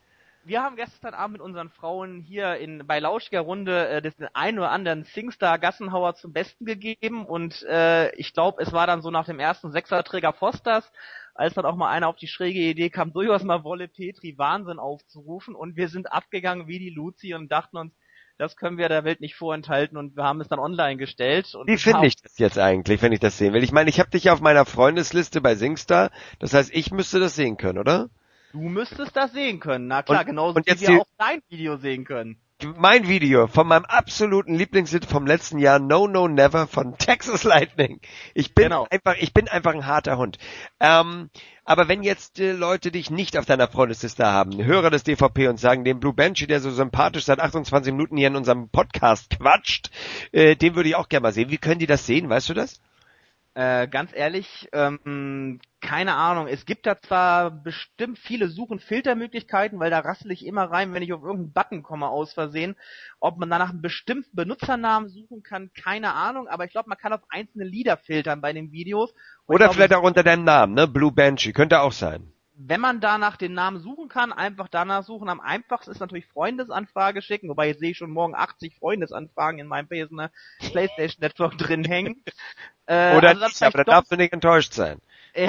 Wir haben gestern Abend mit unseren Frauen hier in bei Lauschiger Runde äh, den einen oder anderen SingStar Gassenhauer zum Besten gegeben und äh, ich glaube, es war dann so nach dem ersten Sechserträger Fosters, als dann auch mal einer auf die schräge Idee kam, durchaus mal Wolle Petri Wahnsinn aufzurufen und wir sind abgegangen wie die Luzi und dachten uns, das können wir der Welt nicht vorenthalten und wir haben es dann online gestellt. Und wie finde ich das jetzt eigentlich, wenn ich das sehen will? Ich meine, ich habe dich ja auf meiner Freundesliste bei SingStar, das heißt, ich müsste das sehen können, oder? Du müsstest das sehen können, na klar, und, genauso und wie wir die, auch dein Video sehen können. Mein Video von meinem absoluten Lieblingshit vom letzten Jahr, No No Never von Texas Lightning. Ich bin genau. einfach, ich bin einfach ein harter Hund. Ähm, aber wenn jetzt äh, Leute dich nicht auf deiner Freundesliste haben, Hörer des D V P und sagen, den Blue Banshee, der so sympathisch seit achtundzwanzig Minuten hier in unserem Podcast quatscht, äh, den würde ich auch gerne mal sehen. Wie können die das sehen, weißt du das? Äh, ganz ehrlich, ähm, keine Ahnung. Es gibt da zwar bestimmt viele Such- und Filtermöglichkeiten, weil da rassel ich immer rein, wenn ich auf irgendeinen Button komme aus Versehen. Ob man danach einen bestimmten Benutzernamen suchen kann, keine Ahnung. Aber ich glaube, man kann auf einzelne Lieder filtern bei den Videos. Und Oder glaub, vielleicht auch unter deinem Namen, ne? Blue Banshee, könnte auch sein. Wenn man danach den Namen suchen kann, einfach danach suchen. Am einfachsten ist natürlich Freundesanfrage schicken, wobei jetzt sehe ich schon morgen achtzig Freundesanfragen in meinem P S N PlayStation Network drin hängen. Äh, Oder also nicht, aber da darfst du nicht enttäuscht sein. äh,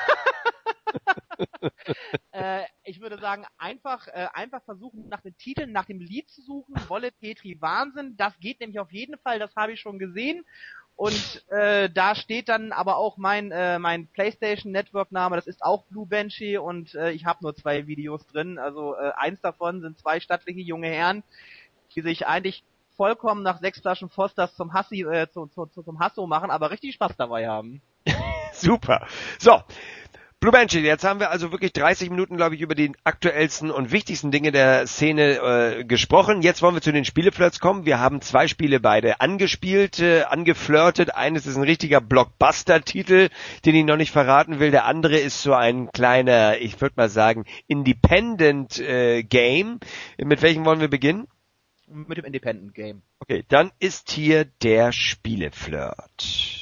ich würde sagen, einfach äh, einfach versuchen, nach den Titeln, nach dem Lied zu suchen. Wolle Petri Wahnsinn, das geht nämlich auf jeden Fall, das habe ich schon gesehen. Und äh, da steht dann aber auch mein äh, mein PlayStation Network Name, das ist auch Blue Banshee und äh, ich habe nur zwei Videos drin. Also äh, eins davon sind zwei stattliche junge Herren, die sich eigentlich vollkommen nach sechs Flaschen Fosters zum Hassi äh, zu, zu, zu, zum Hasso machen, aber richtig Spaß dabei haben. Super. So, Blue Banshee, jetzt haben wir also wirklich dreißig Minuten, glaube ich, über die aktuellsten und wichtigsten Dinge der Szene äh, gesprochen. Jetzt wollen wir zu den Spieleflirts kommen. Wir haben zwei Spiele beide angespielt, äh, angeflirtet. Eines ist ein richtiger Blockbuster-Titel, den ich noch nicht verraten will. Der andere ist so ein kleiner, ich würde mal sagen, Independent äh, Game. Mit welchem wollen wir beginnen? Mit dem Independent Game. Okay, dann ist hier der Spieleflirt.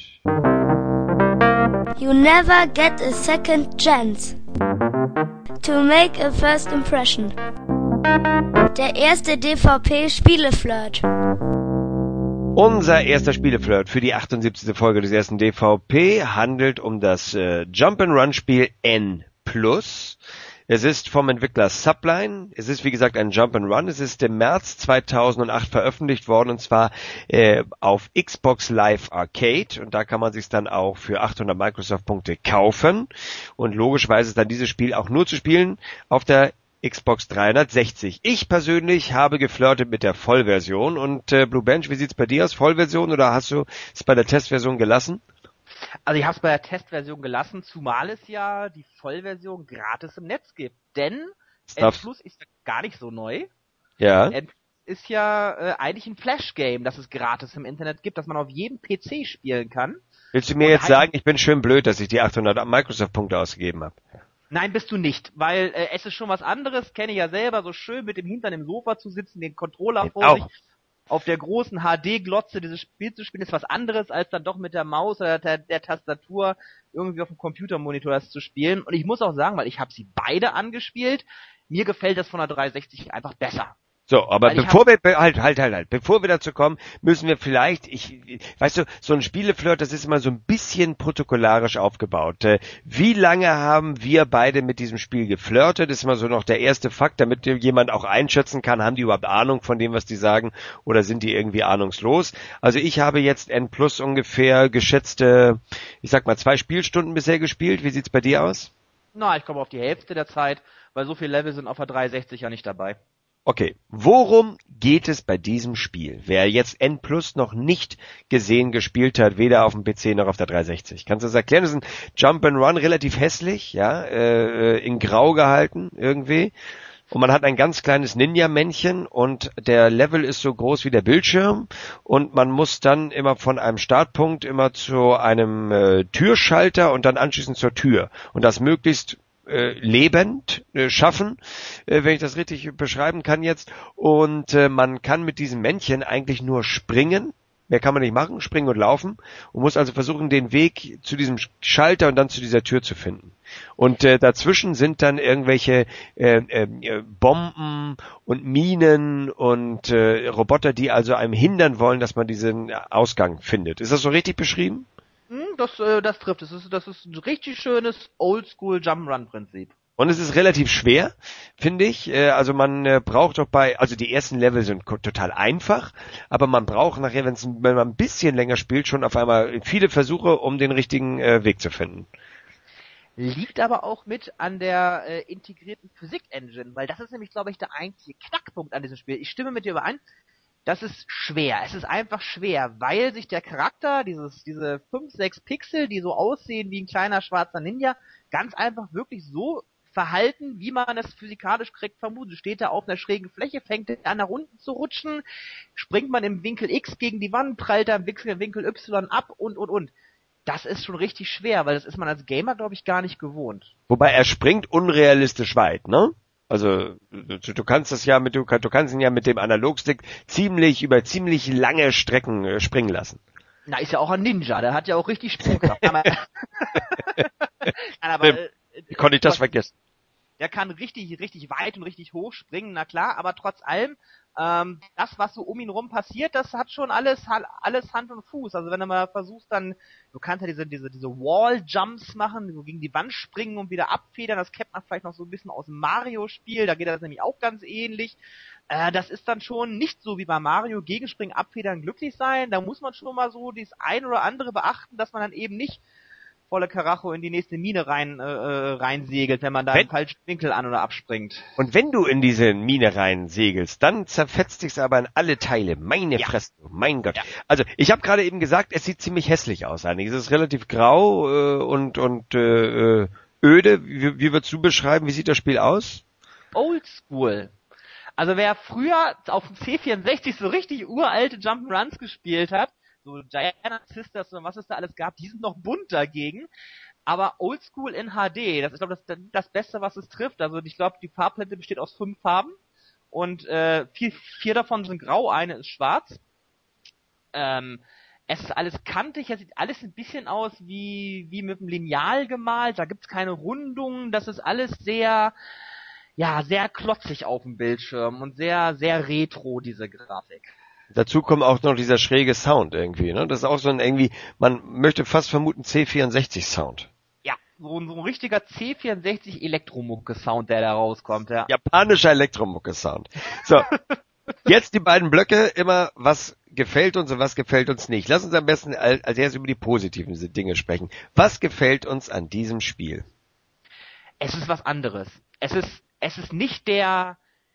You never get a second chance to make a first impression. Der erste D V P-Spieleflirt. Unser erster Spieleflirt für die achtundsiebzigste Folge des ersten D V P handelt um das äh, Jump-and-Run-Spiel N plus. Es ist vom Entwickler Subline. Es ist, wie gesagt, ein Jump-and-Run. Es ist im März zweitausendacht veröffentlicht worden, und zwar äh, auf Xbox Live Arcade. Und da kann man sich dann auch für achthundert Microsoft-Punkte kaufen. Und logischerweise ist dann dieses Spiel auch nur zu spielen auf der Xbox dreihundertsechzig. Ich persönlich habe geflirtet mit der Vollversion. Und äh, Blue Bench, wie sieht's bei dir aus? Vollversion, oder hast du es bei der Testversion gelassen? Also ich habe es bei der Testversion gelassen, zumal es ja die Vollversion gratis im Netz gibt. Denn N plus ist ja gar nicht so neu. Ja. N ist ja äh, eigentlich ein Flash-Game, das es gratis im Internet gibt, das man auf jedem P C spielen kann. Willst du mir Und jetzt sagen, ich bin schön blöd, dass ich die achthundert Microsoft-Punkte ausgegeben habe? Nein, bist du nicht, weil äh, es ist schon was anderes, kenne ich ja selber, so schön mit dem Hintern im Sofa zu sitzen, den Controller ich vor auch. sich, auf der großen H D-Glotze dieses Spiel zu spielen, ist was anderes, als dann doch mit der Maus oder der, der Tastatur irgendwie auf dem Computermonitor das zu spielen. Und ich muss auch sagen, weil ich habe sie beide angespielt, mir gefällt das von der dreihundertsechzig einfach besser. So, aber bevor wir, halt, halt, halt, halt, bevor wir dazu kommen, müssen wir vielleicht, ich, weißt du, so ein Spieleflirt, das ist immer so ein bisschen protokollarisch aufgebaut. Wie lange haben wir beide mit diesem Spiel geflirtet? Das ist immer so noch der erste Fakt, damit jemand auch einschätzen kann, haben die überhaupt Ahnung von dem, was die sagen, oder sind die irgendwie ahnungslos? Also ich habe jetzt N plus ungefähr geschätzte, ich sag mal, zwei Spielstunden bisher gespielt. Wie sieht's bei dir aus? Na, ich komme auf die Hälfte der Zeit, weil so viele Level sind auf der dreihundertsechzig ja nicht dabei. Okay, worum geht es bei diesem Spiel? Wer jetzt N plus noch nicht gesehen gespielt hat, weder auf dem P C noch auf der dreihundertsechzig. Kannst du das erklären? Das ist ein Jump-and-Run, relativ hässlich, ja, äh, in Grau gehalten irgendwie. Und man hat ein ganz kleines Ninja-Männchen und der Level ist so groß wie der Bildschirm und man muss dann immer von einem Startpunkt immer zu einem äh, Türschalter und dann anschließend zur Tür. Und das möglichst Äh, lebend äh, schaffen, äh, wenn ich das richtig beschreiben kann jetzt. Und äh, man kann mit diesem Männchen eigentlich nur springen. Mehr kann man nicht machen, springen und laufen. Und muss also versuchen, den Weg zu diesem Schalter und dann zu dieser Tür zu finden. Und äh, dazwischen sind dann irgendwelche äh, äh, Bomben und Minen und äh, Roboter, die also einem hindern wollen, dass man diesen Ausgang findet. Ist das so richtig beschrieben? Das, äh, das trifft. Das ist, das ist ein richtig schönes Oldschool Jump'n'Run-Prinzip. Und es ist relativ schwer, finde ich. Also man braucht doch bei, also die ersten Level sind total einfach, aber man braucht nachher, wenn's, wenn man ein bisschen länger spielt, schon auf einmal viele Versuche, um den richtigen äh, Weg zu finden. Liegt aber auch mit an der äh, integrierten Physik-Engine, weil das ist nämlich, glaube ich, der einzige Knackpunkt an diesem Spiel. Ich stimme mit dir überein. Das ist schwer. Es ist einfach schwer, weil sich der Charakter, dieses, diese fünf, sechs Pixel, die so aussehen wie ein kleiner schwarzer Ninja, ganz einfach wirklich so verhalten, wie man es physikalisch korrekt vermutet. Steht er auf einer schrägen Fläche, fängt er an, nach unten zu rutschen, springt man im Winkel X gegen die Wand, prallt er im Winkel, Winkel Y ab und, und, und. Das ist schon richtig schwer, weil das ist man als Gamer, glaube ich, gar nicht gewohnt. Wobei er springt unrealistisch weit, ne? Also du, du kannst das ja mit du, du kannst ihn ja mit dem Analogstick ziemlich über ziemlich lange Strecken äh, springen lassen. Na, ist ja auch ein Ninja, der hat ja auch richtig Sprungkraft. aber, aber äh, Wie konnte ich das vergessen? Der kann richtig, richtig weit und richtig hoch springen, na klar, aber trotz allem, ähm, das, was so um ihn rum passiert, das hat schon alles, alles Hand und Fuß. Also wenn du mal versuchst dann, du kannst ja diese, diese, diese Wall-Jumps machen, so gegen die Wand springen und wieder abfedern, das kennt man vielleicht noch so ein bisschen aus dem Mario-Spiel, da geht das nämlich auch ganz ähnlich. Äh, das ist dann schon nicht so wie bei Mario, Gegenspringen, abfedern, glücklich sein, da muss man schon mal so das ein oder andere beachten, dass man dann eben nicht volle Karacho in die nächste Mine rein äh, reinsegelt, wenn man da wenn, im falschen Winkel an- oder abspringt. Und wenn du in diese Mine rein segelst, dann zerfetzt sich's aber in alle Teile. Meine ja. Fresse, mein Gott. Ja. Also ich habe gerade eben gesagt, es sieht ziemlich hässlich aus eigentlich. Es ist relativ grau äh, und und äh, öde. Wie, wie würdest du beschreiben, wie sieht das Spiel aus? Oldschool. Also wer früher auf dem C vierundsechzig so richtig uralte Jump'n'Runs gespielt hat, so Giant Sisters und was es da alles gab, die sind noch bunt dagegen. Aber Oldschool in H D, das ist, glaube ich, das, das Beste, was es trifft. Also ich glaube, die Farbpalette besteht aus fünf Farben und äh, vier, vier davon sind grau, eine ist schwarz. Ähm, es ist alles kantig, es sieht alles ein bisschen aus wie wie mit einem Lineal gemalt. Da gibt's keine Rundungen, das ist alles sehr, ja, sehr klotzig auf dem Bildschirm und sehr, sehr retro, diese Grafik. Dazu kommt auch noch dieser schräge Sound irgendwie, ne? Das ist auch so ein irgendwie, man möchte fast vermuten C vierundsechzig Sound. Ja, so ein, so ein richtiger C vierundsechzig Elektromucke-Sound, der da rauskommt, ja. Japanischer Elektromucke-Sound. So, jetzt die beiden Blöcke, immer was gefällt uns und was gefällt uns nicht. Lass uns am besten als erstes über die positiven Dinge sprechen. Was gefällt uns an diesem Spiel? Es ist was anderes. Es ist, es ist nicht der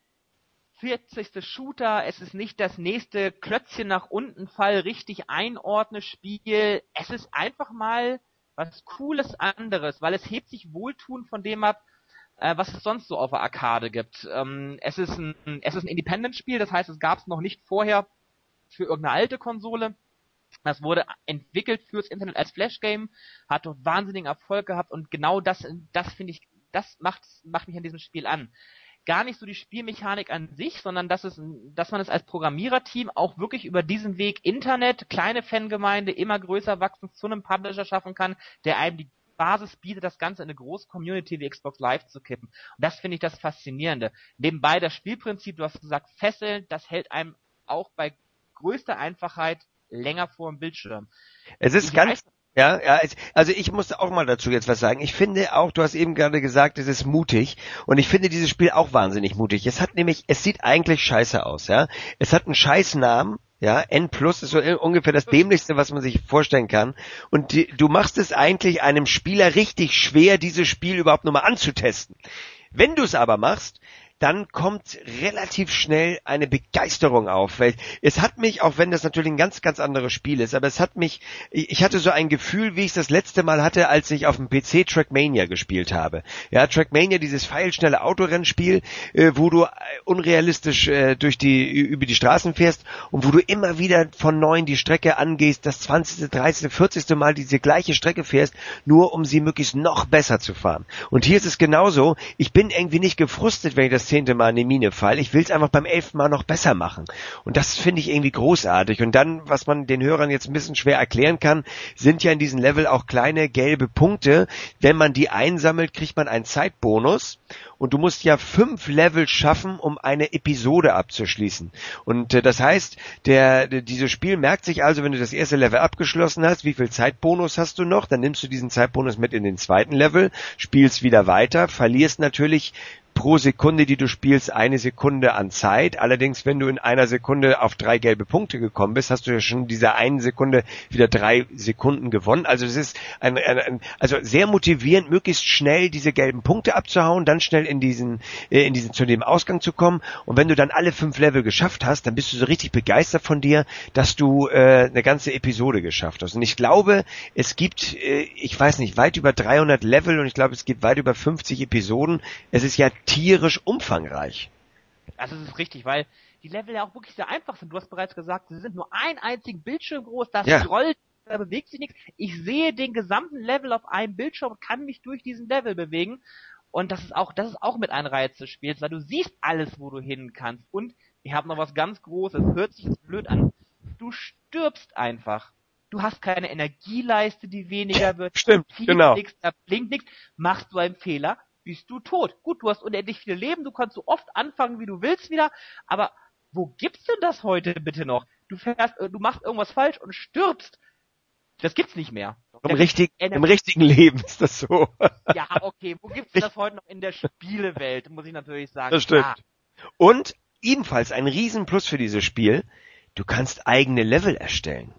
vierzigste Shooter, es ist nicht das nächste Klötzchen nach unten Fall, richtig einordne Spiel. Es ist einfach mal was Cooles anderes, weil es hebt sich wohltuend von dem ab, äh, was es sonst so auf der Arcade gibt. Ähm, es ist ein, es ist ein Independent-Spiel, das heißt, es gab es noch nicht vorher für irgendeine alte Konsole. Das wurde entwickelt fürs Internet als Flash-Game, hat dort wahnsinnigen Erfolg gehabt und genau das, das finde ich, das macht, macht mich an diesem Spiel an. Gar nicht so die Spielmechanik an sich, sondern dass es, dass man es als Programmiererteam auch wirklich über diesen Weg Internet, kleine Fangemeinde, immer größer wachsen zu einem Publisher schaffen kann, der einem die Basis bietet, das Ganze in eine große Community wie Xbox Live zu kippen. Und das finde ich das Faszinierende. Nebenbei das Spielprinzip, du hast gesagt, fesseln, das hält einem auch bei größter Einfachheit länger vor dem Bildschirm. Es ist Ich ganz, weiß, ja, ja, also ich muss auch mal dazu jetzt was sagen. Ich finde auch, du hast eben gerade gesagt, es ist mutig und ich finde dieses Spiel auch wahnsinnig mutig. Es hat nämlich, es sieht eigentlich scheiße aus, ja. Es hat einen scheiß Namen, ja. N Plus ist so ungefähr das Dämlichste, was man sich vorstellen kann. Und die, du machst es eigentlich einem Spieler richtig schwer, dieses Spiel überhaupt nur mal anzutesten. Wenn du es aber machst, dann kommt relativ schnell eine Begeisterung auf, weil es hat mich, auch wenn das natürlich ein ganz, ganz anderes Spiel ist, aber es hat mich, ich hatte so ein Gefühl, wie ich es das letzte Mal hatte, als ich auf dem P C Trackmania gespielt habe. Ja, Trackmania, dieses pfeilschnelle Autorennspiel, äh, wo du unrealistisch äh, durch die, über die Straßen fährst und wo du immer wieder von neuem die Strecke angehst, das zwanzigste, dreißigste, vierzigste Mal diese gleiche Strecke fährst, nur um sie möglichst noch besser zu fahren. Und hier ist es genauso, ich bin irgendwie nicht gefrustet, wenn ich das zehnte Mal in die Mine fall. Ich will es einfach beim elften Mal noch besser machen. Und das finde ich irgendwie großartig. Und dann, was man den Hörern jetzt ein bisschen schwer erklären kann, sind ja in diesem Level auch kleine gelbe Punkte. Wenn man die einsammelt, kriegt man einen Zeitbonus. Und du musst ja fünf Level schaffen, um eine Episode abzuschließen. Und äh, das heißt, der, der dieses Spiel merkt sich also, wenn du das erste Level abgeschlossen hast, wie viel Zeitbonus hast du noch? Dann nimmst du diesen Zeitbonus mit in den zweiten Level, spielst wieder weiter, verlierst natürlich pro Sekunde, die du spielst, eine Sekunde an Zeit. Allerdings, wenn du in einer Sekunde auf drei gelbe Punkte gekommen bist, hast du ja schon diese eine Sekunde wieder drei Sekunden gewonnen. Also es ist ein, ein, ein also sehr motivierend, möglichst schnell diese gelben Punkte abzuhauen, dann schnell in diesen äh, in diesen zu dem Ausgang zu kommen. Und wenn du dann alle fünf Level geschafft hast, dann bist du so richtig begeistert von dir, dass du äh, eine ganze Episode geschafft hast. Und ich glaube, es gibt, äh, ich weiß nicht, weit über dreihundert Level und ich glaube, es gibt weit über fünfzig Episoden. Es ist ja tierisch umfangreich. Also es ist richtig, weil die Level ja auch wirklich sehr einfach sind. Du hast bereits gesagt, sie sind nur einen einzigen Bildschirm groß, das Ja. scrollt, da bewegt sich nichts. Ich sehe den gesamten Level auf einem Bildschirm und kann mich durch diesen Level bewegen. Und das ist auch, das ist auch mit ein Reiz des Spiels, weil du siehst alles, wo du hin kannst. Und ich habe noch was ganz Großes, hört sich jetzt blöd an. Du stirbst einfach. Du hast keine Energieleiste, die weniger wird. Stimmt, Viel genau. Nix, da blinkt nichts. Machst du einen Fehler, bist du tot. Gut, du hast unendlich viele Leben, du kannst so oft anfangen, wie du willst wieder, aber wo gibt's denn das heute bitte noch? Du fährst, du machst irgendwas falsch und stirbst. Das gibt's nicht mehr. Im, richtig, Im richtigen Leben ist das so. Ja, okay, wo gibt's denn das heute noch in der Spielewelt, muss ich natürlich sagen. Das stimmt. Ja. Und ebenfalls ein Riesenplus für dieses Spiel, du kannst eigene Level erstellen.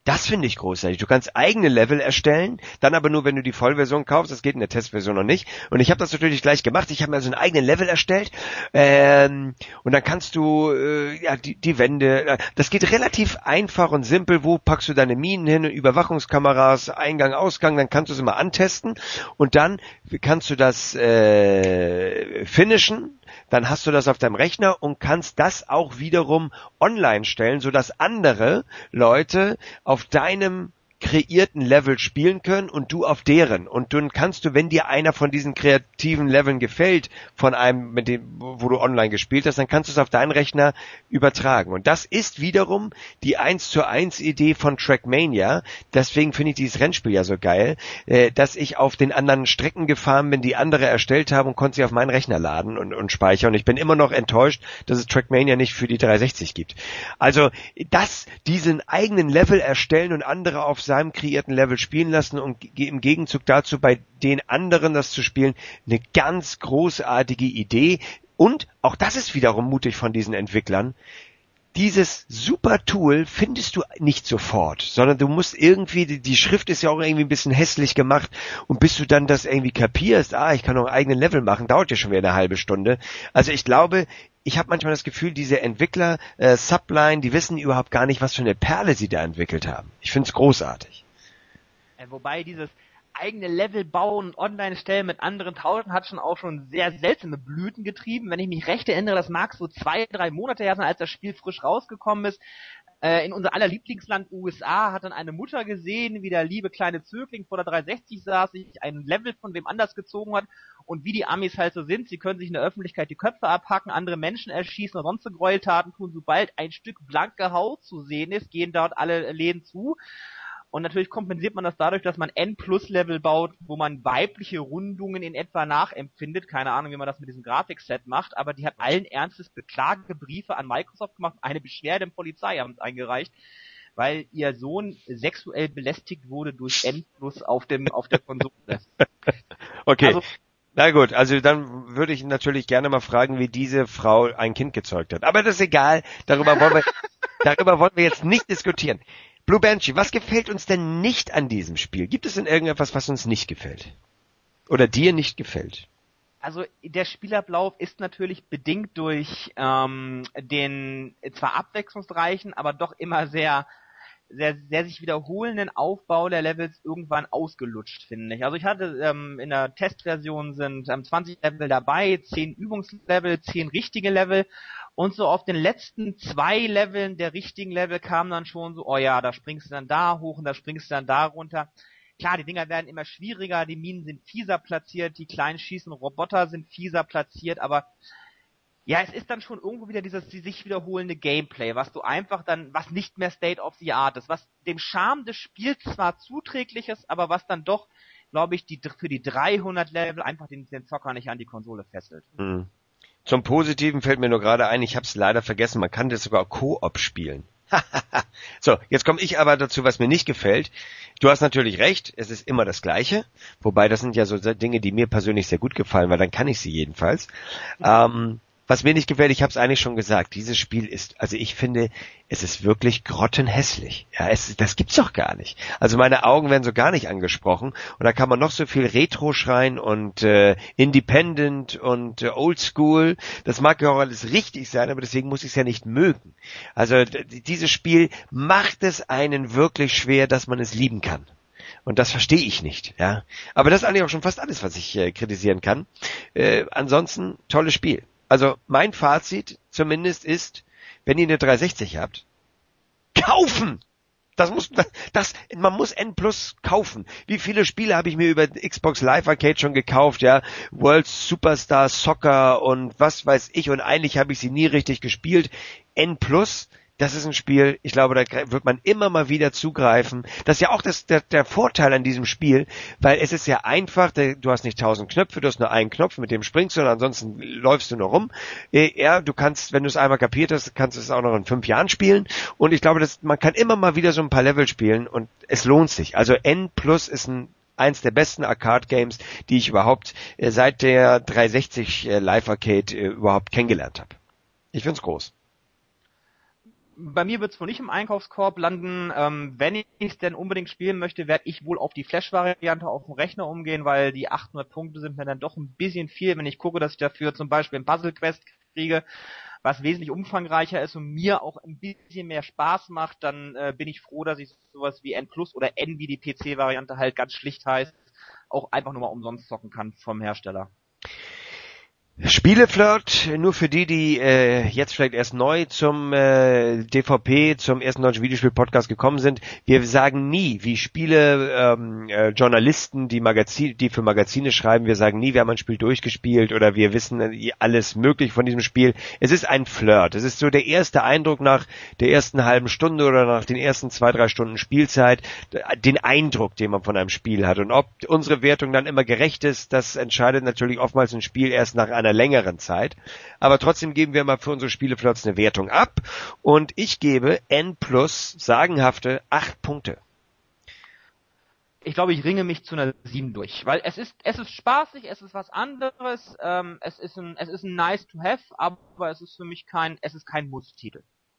Das finde ich großartig. Du kannst eigene Level erstellen, dann aber nur, wenn du die Vollversion kaufst. Das geht in der Testversion noch nicht. Und ich habe das natürlich gleich gemacht. Ich habe mir also einen eigenen Level erstellt. Ähm, und dann kannst du äh, ja die, die Wände. Das geht relativ einfach und simpel. Wo packst du deine Minen hin? Überwachungskameras, Eingang, Ausgang. Dann kannst du es immer antesten. Und dann kannst du das äh, finishen. Dann hast du das auf deinem Rechner und kannst das auch wiederum online stellen, sodass andere Leute auf deinem kreierten Level spielen können und du auf deren. Und dann kannst du, wenn dir einer von diesen kreativen Leveln gefällt, von einem, mit dem, wo du online gespielt hast, dann kannst du es auf deinen Rechner übertragen. Und das ist wiederum die eins zu eins Idee von Trackmania. Deswegen finde ich dieses Rennspiel ja so geil, äh, dass ich auf den anderen Strecken gefahren bin, die andere erstellt haben und konnte sie auf meinen Rechner laden und, und speichern. Und ich bin immer noch enttäuscht, dass es Trackmania nicht für die dreihundertsechzig gibt. Also, das, diesen eigenen Level erstellen und andere auf seinem kreierten Level spielen lassen und im Gegenzug dazu bei den anderen das zu spielen, eine ganz großartige Idee. Und auch das ist wiederum mutig von diesen Entwicklern. Dieses super Tool findest du nicht sofort, sondern du musst irgendwie, die Schrift ist ja auch irgendwie ein bisschen hässlich gemacht und bis du dann das irgendwie kapierst, ah, ich kann noch einen eigenen Level machen, dauert ja schon wieder eine halbe Stunde. Also ich glaube, ich habe manchmal das Gefühl, diese Entwickler, äh, Subline, die wissen überhaupt gar nicht, was für eine Perle sie da entwickelt haben. Ich finde es großartig. Wobei dieses eigene Level bauen und online stellen mit anderen tauschen hat schon auch schon sehr seltsame Blüten getrieben. Wenn ich mich recht erinnere, das mag so zwei, drei Monate her sein, als das Spiel frisch rausgekommen ist. Äh, in unser aller Lieblingsland U S A hat dann eine Mutter gesehen, wie der liebe kleine Zögling vor der dreihundertsechzig saß, sich ein Level von wem anders gezogen hat und wie die Amis halt so sind, sie können sich in der Öffentlichkeit die Köpfe abhacken, andere Menschen erschießen und sonst so Gräueltaten tun. Sobald ein Stück blanke Haut zu sehen ist, gehen dort alle Läden zu. Und natürlich kompensiert man das dadurch, dass man N-Plus-Level baut, wo man weibliche Rundungen in etwa nachempfindet. Keine Ahnung, wie man das mit diesem Grafikset macht, aber die hat allen Ernstes Beklagebriefe an Microsoft gemacht, eine Beschwerde im Polizeiamt eingereicht, weil ihr Sohn sexuell belästigt wurde durch N-Plus auf dem auf der Konsole. Okay. Also, na gut, also dann würde ich natürlich gerne mal fragen, wie diese Frau ein Kind gezeugt hat. Aber das ist egal, darüber wollen wir, darüber wollen wir jetzt nicht diskutieren. Blue Banshee, was gefällt uns denn nicht an diesem Spiel? Gibt es denn irgendetwas, was uns nicht gefällt? Oder dir nicht gefällt? Also der Spielablauf ist natürlich bedingt durch ähm, den zwar abwechslungsreichen, aber doch immer sehr sehr sehr sich wiederholenden Aufbau der Levels irgendwann ausgelutscht, finde ich. Also ich hatte ähm, in der Testversion sind ähm, zwanzig Level dabei, zehn Übungslevel, zehn richtige Level und so auf den letzten zwei Leveln der richtigen Level kam dann schon so, oh ja, da springst du dann da hoch und da springst du dann da runter. Klar, die Dinger werden immer schwieriger, die Minen sind fieser platziert, die kleinen schießenden Roboter sind fieser platziert, aber ja, es ist dann schon irgendwo wieder dieses die sich wiederholende Gameplay, was du einfach dann, was nicht mehr State of the Art ist, was dem Charme des Spiels zwar zuträglich ist, aber was dann doch, glaube ich, die für die dreihundert Level einfach den, den Zocker nicht an die Konsole fesselt. Mhm. Zum Positiven fällt mir nur gerade ein, ich habe es leider vergessen, man kann das sogar Koop spielen. So, jetzt komme ich aber dazu, was mir nicht gefällt. Du hast natürlich recht, es ist immer das Gleiche, wobei das sind ja so Dinge, die mir persönlich sehr gut gefallen, weil dann kann ich sie jedenfalls. Ähm, Was mir nicht gefällt, ich habe es eigentlich schon gesagt, dieses Spiel ist, also ich finde, es ist wirklich grottenhässlich. Ja, es, das gibt's doch gar nicht. Also meine Augen werden so gar nicht angesprochen und da kann man noch so viel Retro schreien und äh, Independent und äh, Oldschool. Das mag ja auch alles richtig sein, aber deswegen muss ich es ja nicht mögen. Also d- dieses Spiel macht es einen wirklich schwer, dass man es lieben kann. Und das verstehe ich nicht, ja. Aber das ist eigentlich auch schon fast alles, was ich äh, kritisieren kann. Äh, ansonsten, tolles Spiel. Also mein Fazit zumindest ist, wenn ihr eine dreihundertsechzig habt, kaufen! Das muss, das, man muss N Plus kaufen. Wie viele Spiele habe ich mir über Xbox Live Arcade schon gekauft, ja? World Superstar Soccer und was weiß ich und eigentlich habe ich sie nie richtig gespielt. N Plus, das ist ein Spiel, ich glaube, da wird man immer mal wieder zugreifen. Das ist ja auch das, der, der Vorteil an diesem Spiel, weil es ist ja einfach, du hast nicht tausend Knöpfe, du hast nur einen Knopf, mit dem springst du und ansonsten läufst du nur rum. Ja, du kannst, wenn du es einmal kapiert hast, kannst du es auch noch in fünf Jahren spielen und ich glaube, dass man kann immer mal wieder so ein paar Level spielen und es lohnt sich. Also N Plus ist ein eins der besten Arcade-Games, die ich überhaupt äh, seit der dreihundertsechzig äh, Live Arcade äh, überhaupt kennengelernt habe. Ich find's groß. Bei mir wird es wohl nicht im Einkaufskorb landen. Ähm, wenn ich es denn unbedingt spielen möchte, werde ich wohl auf die Flash-Variante auf dem Rechner umgehen, weil die achthundert Punkte sind mir dann doch ein bisschen viel, wenn ich gucke, dass ich dafür zum Beispiel ein Puzzle-Quest kriege, was wesentlich umfangreicher ist und mir auch ein bisschen mehr Spaß macht, dann äh, bin ich froh, dass ich sowas wie N Plus oder N, wie die P C-Variante halt ganz schlicht heißt, auch einfach nur mal umsonst zocken kann vom Hersteller. Spieleflirt, nur für die, die äh, jetzt vielleicht erst neu zum äh, D V P, zum ersten deutschen Videospiel-Podcast gekommen sind. Wir sagen nie, wie Spiele ähm, äh, Journalisten, die Magazin, die für Magazine schreiben, wir sagen nie, wir haben ein Spiel durchgespielt oder wir wissen äh, alles möglich von diesem Spiel. Es ist ein Flirt. Es ist so der erste Eindruck nach der ersten halben Stunde oder nach den ersten zwei, drei Stunden Spielzeit, den Eindruck, den man von einem Spiel hat. Und ob unsere Wertung dann immer gerecht ist, das entscheidet natürlich oftmals ein Spiel erst nach einer einer längeren Zeit. Aber trotzdem geben wir mal für unsere Spieleflirts eine Wertung ab. Und ich gebe N plus sagenhafte acht Punkte. Ich glaube, ich ringe mich zu einer sieben durch, weil es ist es ist spaßig, es ist was anderes, ähm, es ist ein es ist ein nice to have, aber es ist für mich kein es ist kein Muss-Titel.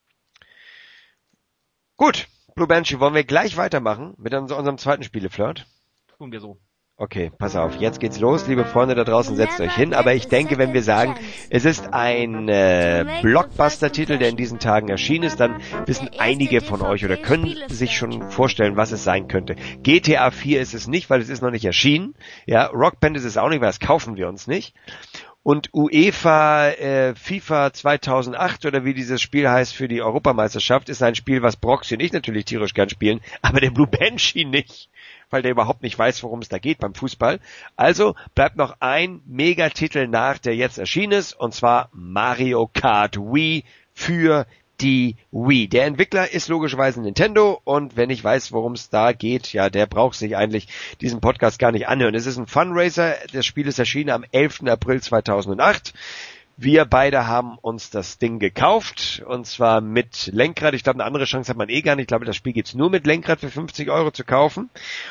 Gut, Blue Banshee, wollen wir gleich weitermachen mit unserem zweiten Spieleflirt? Tun wir so. Okay, pass auf, jetzt geht's los, liebe Freunde da draußen, setzt euch hin, aber ich denke, wenn wir sagen, es ist ein äh, Blockbuster-Titel, der in diesen Tagen erschienen ist, dann wissen einige von euch oder können sich schon vorstellen, was es sein könnte. G T A vier ist es nicht, weil es ist noch nicht erschienen, ja, Rock Band ist es auch nicht, weil das kaufen wir uns nicht. Und UEFA äh, FIFA zweitausendacht oder wie dieses Spiel heißt für die Europameisterschaft ist ein Spiel, was Broxy und ich natürlich tierisch gern spielen, aber der Blue Banshee nicht, weil der überhaupt nicht weiß, worum es da geht beim Fußball. Also bleibt noch ein Megatitel nach, der jetzt erschienen ist, und zwar Mario Kart Wii für die Wii. Der Entwickler ist logischerweise Nintendo und wenn ich weiß, worum es da geht, ja, der braucht sich eigentlich diesen Podcast gar nicht anhören. Es ist ein Fundraiser, das Spiel ist erschienen am elften April zweitausendacht. Wir beide haben uns das Ding gekauft und zwar mit Lenkrad. Ich glaube, eine andere Chance hat man eh gar nicht. Ich glaube, das Spiel gibt's nur mit Lenkrad für fünfzig Euro zu kaufen.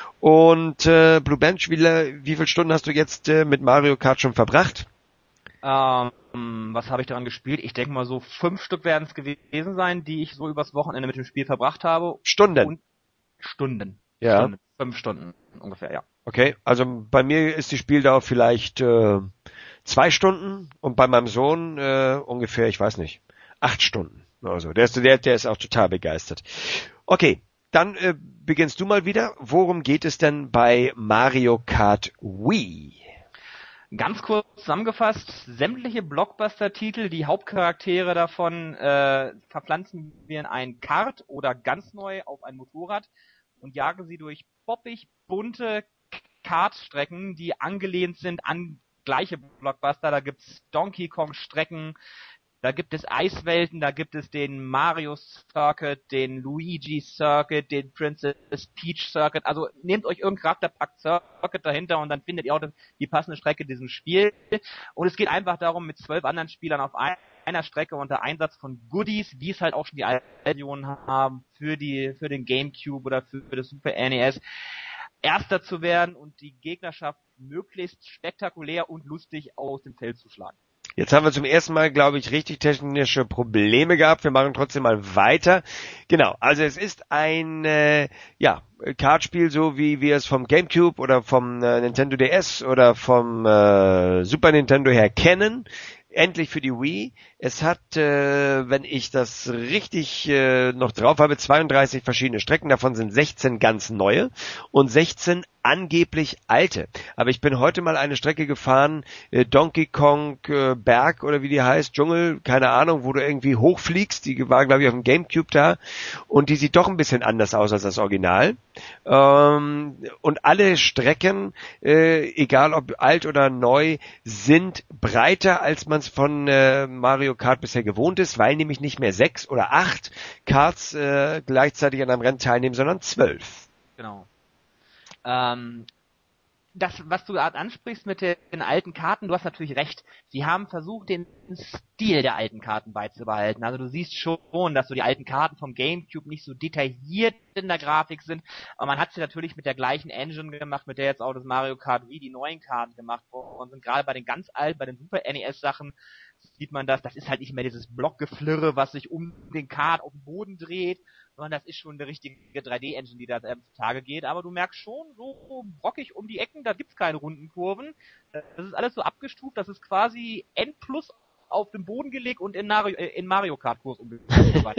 Und äh, Blue Bench, wie, wie viele Stunden hast du jetzt äh, mit Mario Kart schon verbracht? Ähm, was habe ich daran gespielt? Ich denke mal so fünf Stück werden es gewesen sein, die ich so übers Wochenende mit dem Spiel verbracht habe. Stunden? Und Stunden. Ja. Stunden. Fünf Stunden ungefähr, ja. Okay, also bei mir ist die Spieldauer vielleicht äh, zwei Stunden und bei meinem Sohn äh, ungefähr, ich weiß nicht, acht Stunden. Also der ist, der, der ist auch total begeistert. Okay, dann äh, beginnst du mal wieder. Worum geht es denn bei Mario Kart Wii? Ganz kurz zusammengefasst, sämtliche Blockbuster-Titel, die Hauptcharaktere davon äh, verpflanzen wir in ein Kart oder ganz neu auf ein Motorrad und jagen sie durch boppig bunte Kartstrecken, die angelehnt sind an gleiche Blockbuster. Da gibt's Donkey Kong Strecken, da gibt es Eiswelten, da gibt es den Mario Circuit, den Luigi Circuit, den Princess Peach Circuit. Also nehmt euch irgendein Charakterpack Circuit dahinter und dann findet ihr auch die passende Strecke in diesem Spiel. Und es geht einfach darum, mit zwölf anderen Spielern auf einer Strecke unter Einsatz von Goodies, wie es halt auch schon die alten Versionen haben, für die, für den GameCube oder für, für das Super N E S, Erster zu werden und die Gegnerschaft möglichst spektakulär und lustig aus dem Feld zu schlagen. Jetzt haben wir zum ersten Mal, glaube ich, richtig technische Probleme gehabt. Wir machen trotzdem mal weiter. Genau, also es ist ein äh, ja Kartspiel, so wie wir es vom GameCube oder vom äh, Nintendo D S oder vom äh, Super Nintendo her kennen. Endlich für die Wii. Es hat, äh, wenn ich das richtig äh, noch drauf habe, zweiunddreißig verschiedene Strecken. Davon sind sechzehn ganz neue und sechzehn angeblich alte. Aber ich bin heute mal eine Strecke gefahren, äh, Donkey Kong äh, Berg oder wie die heißt, Dschungel, keine Ahnung, wo du irgendwie hochfliegst. Die war, glaube ich, auf dem GameCube da. Und die sieht doch ein bisschen anders aus als das Original. Ähm, und alle Strecken, äh, egal ob alt oder neu, sind breiter, als man es von äh, Mario Kart bisher gewohnt ist, weil nämlich nicht mehr sechs oder acht Karts äh, gleichzeitig an einem Rennen teilnehmen, sondern zwölf. Genau. Ähm, das, was du gerade ansprichst mit den alten Karten, du hast natürlich recht. Sie haben versucht, den Stil der alten Karten beizubehalten. Also du siehst schon, dass so die alten Karten vom GameCube nicht so detailliert in der Grafik sind. Aber man hat sie natürlich mit der gleichen Engine gemacht, mit der jetzt auch das Mario Kart Wii die neuen Karten gemacht worden sind. Gerade bei den ganz alten, bei den Super N E S Sachen sieht man das. Das ist halt nicht mehr dieses Blockgeflirre, was sich um den Kart auf dem Boden dreht, sondern das ist schon eine richtige drei D-Engine, die da äh, zutage geht. Aber du merkst schon, so brockig um die Ecken, da gibt's keine runden Kurven. Das ist alles so abgestuft, das ist quasi N plus auf den Boden gelegt und in Mario, äh, in Mario Kart Kurs umgekehrt.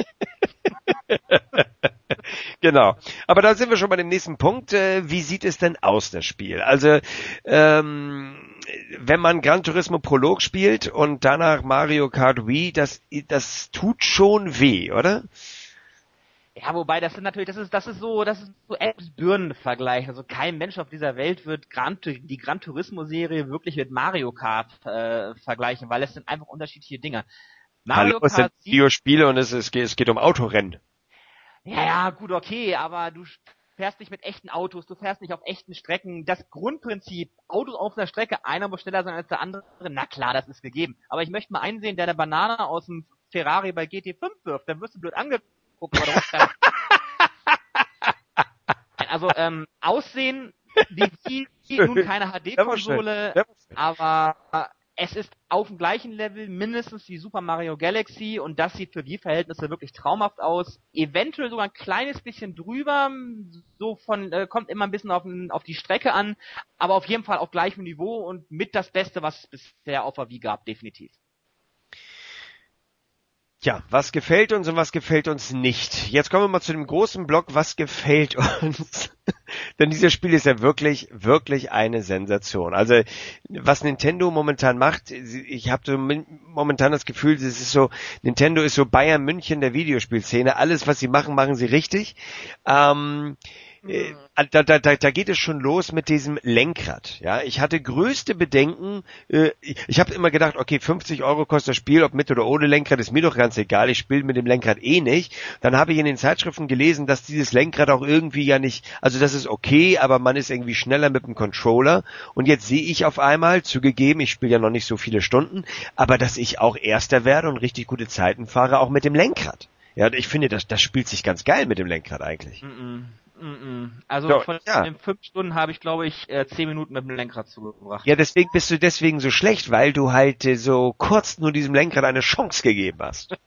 Genau. Aber da sind wir schon bei dem nächsten Punkt. Äh, wie sieht es denn aus, das Spiel? Also, ähm, wenn man Gran Turismo Prolog spielt und danach Mario Kart Wii, das, das tut schon weh, oder? Ja, wobei das sind natürlich, das ist, das ist so, das ist so etwas Birnenvergleich. Also kein Mensch auf dieser Welt wird Gran, die Gran Turismo Serie wirklich mit Mario Kart äh, vergleichen, weil es sind einfach unterschiedliche Dinge. Mario Hallo, es sind Videospiele und es, es, geht, es geht um Autorennen. Ja, ja, gut, okay, aber du fährst nicht mit echten Autos, du fährst nicht auf echten Strecken. Das Grundprinzip, Autos auf einer Strecke, einer muss schneller sein als der andere, na klar, das ist gegeben. Aber ich möchte mal einsehen, der eine Banane aus dem Ferrari bei G T fünf wirft, dann wirst du blöd angeguckt. Aber du also, ähm, Aussehen, wie die, nun keine H D-Konsole, aber äh, es ist auf dem gleichen Level mindestens wie Super Mario Galaxy und das sieht für die Verhältnisse wirklich traumhaft aus. Eventuell sogar ein kleines bisschen drüber, so von äh, kommt immer ein bisschen auf, auf die Strecke an, aber auf jeden Fall auf gleichem Niveau und mit das Beste, was es bisher auf der Wii gab, definitiv. Tja, was gefällt uns und was gefällt uns nicht? Jetzt kommen wir mal zu dem großen Block, was gefällt uns? Denn dieses Spiel ist ja wirklich, wirklich eine Sensation. Also, was Nintendo momentan macht, ich habe so momentan das Gefühl, es ist so, Nintendo ist so Bayern München der Videospielszene. Alles, was sie machen, machen sie richtig. Ähm, Äh, da, da, da, da geht es schon los mit diesem Lenkrad. Ja, ich hatte größte Bedenken. Äh, ich ich habe immer gedacht, okay, fünfzig Euro kostet das Spiel, ob mit oder ohne Lenkrad, ist mir doch ganz egal. Ich spiele mit dem Lenkrad eh nicht. Dann habe ich in den Zeitschriften gelesen, dass dieses Lenkrad auch irgendwie ja nicht, also das ist okay, aber man ist irgendwie schneller mit dem Controller. Und jetzt sehe ich auf einmal, zugegeben, ich spiele ja noch nicht so viele Stunden, aber dass ich auch Erster werde und richtig gute Zeiten fahre, auch mit dem Lenkrad. Ja, ich finde, das, das spielt sich ganz geil mit dem Lenkrad eigentlich. Mm-mm. Mm-mm. Also so, von ja. den fünf Stunden habe ich, glaube ich, äh, zehn Minuten mit dem Lenkrad zugebracht. Ja, deswegen bist du deswegen so schlecht, weil du halt äh, so kurz nur diesem Lenkrad eine Chance gegeben hast.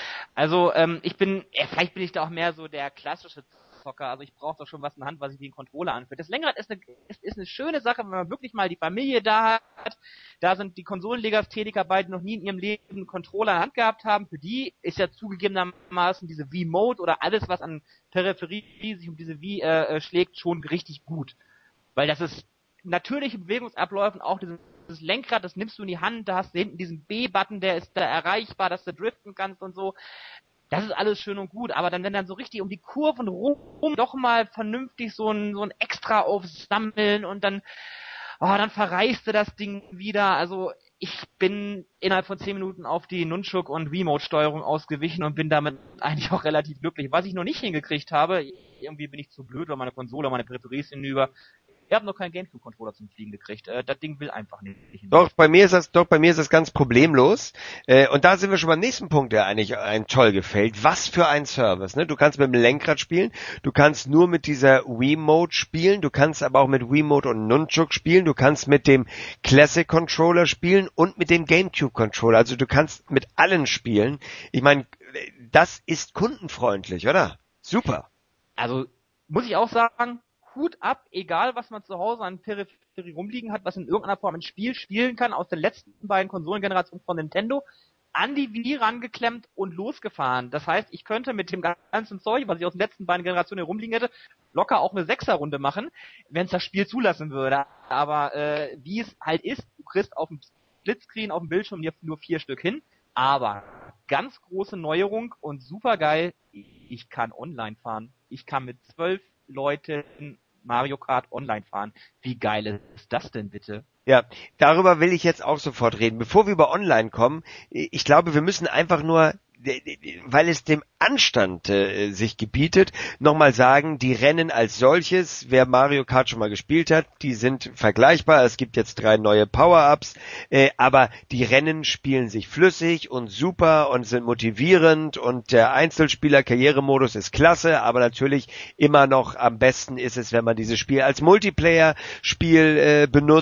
Also ähm, ich bin, äh, vielleicht bin ich da auch mehr so der klassische Zocker, also ich brauche doch schon was in der Hand, was ich wie ein Controller anfühlt. Das Lenkrad ist eine, ist, ist eine schöne Sache, wenn man wirklich mal die Familie da hat. Da sind die Konsolenlegastheniker beide noch nie in ihrem Leben einen Controller in der Hand gehabt haben. Für die ist ja zugegebenermaßen diese Wii-Mode oder alles, was an Peripherie sich um diese Wii äh, schlägt, schon richtig gut. Weil das ist natürliche Bewegungsabläufe und auch dieses, dieses Lenkrad, das nimmst du in die Hand, da hast du hinten diesen B-Button, der ist da erreichbar, dass du driften kannst und so. Das ist alles schön und gut, aber dann, wenn dann so richtig um die Kurven rum doch mal vernünftig so ein, so ein Extra aufsammeln und dann, oh, dann verreißt du das Ding wieder. Also, ich bin innerhalb von zehn Minuten auf die Nunchuk und Remote-Steuerung ausgewichen und bin damit eigentlich auch relativ glücklich. Was ich noch nicht hingekriegt habe, irgendwie bin ich zu blöd, weil meine Konsole, meine Peripherie ist hinüber. Ich habe noch keinen Gamecube-Controller zum Fliegen gekriegt. Äh, das Ding will einfach nicht. Doch, bei mir ist das, doch, bei mir ist das ganz problemlos. Äh, und da sind wir schon beim nächsten Punkt, der eigentlich ein toll gefällt. Was für ein Service, ne? Du kannst mit dem Lenkrad spielen, du kannst nur mit dieser Wiimote spielen, du kannst aber auch mit Wiimote und Nunchuk spielen, du kannst mit dem Classic-Controller spielen und mit dem Gamecube-Controller. Also du kannst mit allen spielen. Ich meine, das ist kundenfreundlich, oder? Super. Also, muss ich auch sagen, Hut ab, egal was man zu Hause an Peripherie rumliegen hat, was in irgendeiner Form ein Spiel spielen kann, aus den letzten beiden Konsolengenerationen von Nintendo, an die Wii rangeklemmt und losgefahren. Das heißt, ich könnte mit dem ganzen Zeug, was ich aus den letzten beiden Generationen herumliegen hätte, locker auch eine Sechserrunde machen, wenn es das Spiel zulassen würde. Aber äh, wie es halt ist, du kriegst auf dem Splitscreen, auf dem Bildschirm nur vier Stück hin, aber ganz große Neuerung und super geil, ich kann online fahren. Ich kann mit zwölf Leuten Mario Kart online fahren. Wie geil ist das denn bitte? Ja, darüber will ich jetzt auch sofort reden. Bevor wir über online kommen, ich glaube, wir müssen einfach nur, weil es dem Anstand äh, sich gebietet, nochmal sagen, die Rennen als solches, wer Mario Kart schon mal gespielt hat, die sind vergleichbar. Es gibt jetzt drei neue Power-Ups, äh, aber die Rennen spielen sich flüssig und super und sind motivierend und der Einzelspieler-Karrieremodus ist klasse, aber natürlich immer noch am besten ist es, wenn man dieses Spiel als Multiplayer-Spiel äh, benutzt.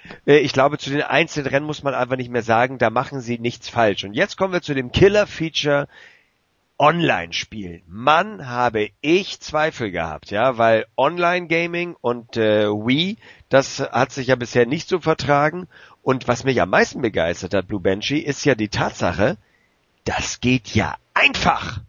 Äh, ich glaube, zu den einzelnen Rennen muss man einfach nicht mehr sagen, da machen sie nichts falsch. Und jetzt kommen wir zu dem Killer-Feature Online-Spielen. Mann, habe ich Zweifel gehabt, ja, weil Online-Gaming und äh, Wii, das hat sich ja bisher nicht so vertragen. Und was mich am meisten begeistert hat, Blue Banshee, ist ja die Tatsache, das geht ja einfach.